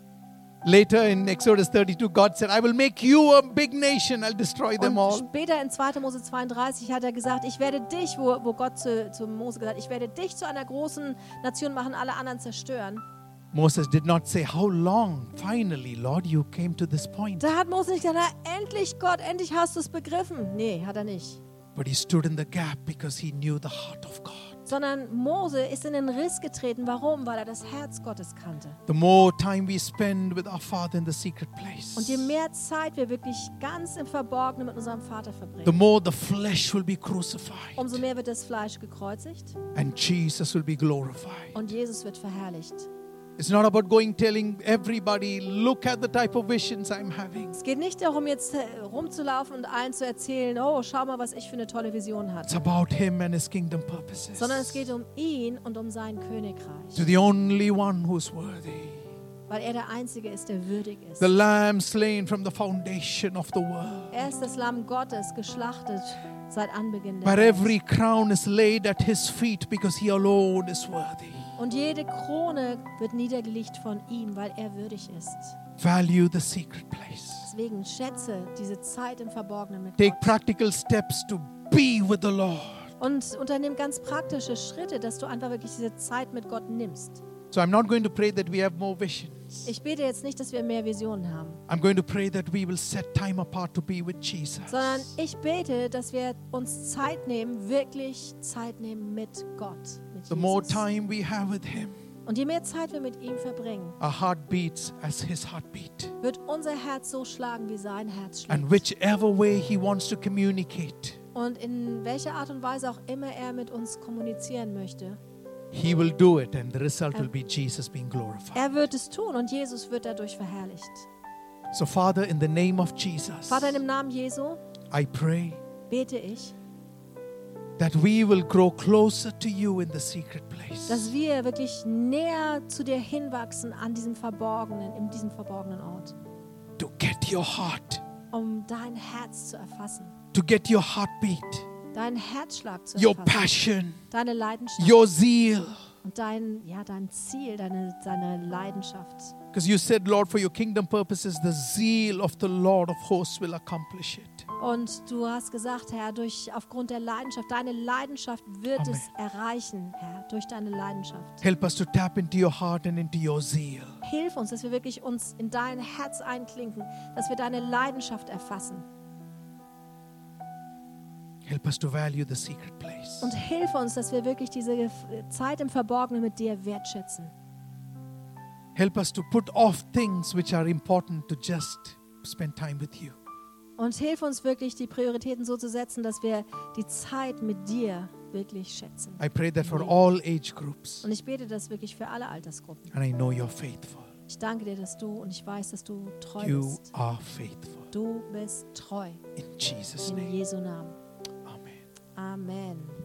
S1: Later in Exodus 32, God said, I will make you a big nation. I'll destroy them
S2: Und
S1: all.
S2: später in 2. Mose 32 hat er gesagt, ich werde dich, wo Gott zu Mose gesagt hat, ich werde dich zu einer großen Nation machen, alle anderen zerstören.
S1: Moses did not say, how long? Finally, Lord, you came to this point.
S2: Da hat Mose nicht gesagt, na, endlich Gott, endlich hast du es begriffen. Nee, hat er nicht.
S1: But he stood in the gap because he knew the heart of God.
S2: Sondern Mose ist in den Riss getreten. Warum? Weil er das Herz Gottes kannte.
S1: The more time we spend with our Father in the secret place,
S2: Und je mehr Zeit wir wirklich ganz im Verborgenen mit unserem Vater
S1: the
S2: verbringen,
S1: more the flesh will be crucified
S2: umso mehr wird das Fleisch gekreuzigt
S1: and Jesus will be glorified.
S2: und Jesus wird verherrlicht.
S1: It's not about going telling everybody, look at the type of visions I'm having.
S2: Es geht nicht darum, jetzt rumzulaufen und allen zu erzählen, oh, schau mal, was ich für eine tolle Vision
S1: It's
S2: hatte.
S1: about Him and His kingdom purposes.
S2: Sondern es geht um ihn und um sein Königreich.
S1: To the only one who's worthy.
S2: Weil er der Einzige ist, der würdig ist.
S1: The Lamb slain from the foundation of the world.
S2: Er ist das Lamm Gottes, geschlachtet seit Anbeginn der
S1: Where
S2: Welt.
S1: every crown is laid at His feet because He alone is worthy.
S2: Und jede Krone wird niedergelegt von ihm, weil er würdig ist.
S1: Value the secret place.
S2: Deswegen schätze diese Zeit im Verborgenen mit
S1: Take
S2: Gott.
S1: practical steps to be with the Lord.
S2: Und unternimm ganz praktische Schritte, dass du einfach wirklich diese Zeit mit Gott nimmst.
S1: So I'm not going to pray that we have more visions.
S2: Ich bete jetzt nicht, dass wir mehr Visionen haben,
S1: I'm going to pray that we will set time apart to be with Jesus.
S2: sondern ich bete, dass wir uns Zeit nehmen, wirklich Zeit nehmen mit Gott, mit
S1: The more
S2: Jesus.
S1: time we have with Him,
S2: Und je mehr Zeit wir mit ihm verbringen,
S1: our heart beats as His heartbeat.
S2: wird unser Herz so schlagen, wie sein Herz
S1: And
S2: schlägt.
S1: whichever way He wants to communicate,
S2: Und in welcher Art und Weise auch immer er mit uns kommunizieren möchte,
S1: He will do it, and the result will be Jesus being glorified.
S2: er wird es tun und Jesus wird dadurch verherrlicht.
S1: So, Father, in the name of Jesus,
S2: Vater, in dem Namen Jesu
S1: I pray
S2: bete ich,
S1: that we will grow closer to You in the secret place.
S2: dass wir wirklich näher zu dir hinwachsen an diesem Verborgenen, in diesem verborgenen Ort,
S1: To get Your heart,
S2: um dein Herz zu erfassen,
S1: to get Your heartbeat,
S2: deinen Herzschlag zu
S1: Your
S2: erfassen,
S1: passion,
S2: deine Leidenschaft
S1: Your zeal.
S2: und dein Ziel, deine Leidenschaft.
S1: Because You said, Lord, for Your kingdom purposes, the zeal of the Lord of hosts will accomplish it.
S2: Und du hast gesagt, Herr, aufgrund der Leidenschaft, deine Leidenschaft wird
S1: Amen.
S2: es erreichen, Herr, durch deine Leidenschaft.
S1: Help us to tap into Your heart and into Your zeal.
S2: Hilf uns, dass wir wirklich uns in dein Herz einklinken, dass wir deine Leidenschaft erfassen.
S1: Help us to value the secret place.
S2: Und hilf uns, dass wir wirklich diese Zeit im Verborgenen mit dir wertschätzen.
S1: Help us to put off things which are important to just spend time with You.
S2: Und hilf uns wirklich, die Prioritäten so zu setzen, dass wir die Zeit mit dir wirklich schätzen.
S1: I pray that for all age groups.
S2: Und ich bete das wirklich für alle Altersgruppen.
S1: And I know You're faithful.
S2: Ich danke dir, dass du und ich weiß, dass du treu
S1: You
S2: bist.
S1: are faithful.
S2: Du bist treu.
S1: In Jesus'
S2: In
S1: name.
S2: Jesu Namen.
S1: Amen.
S2: Amen.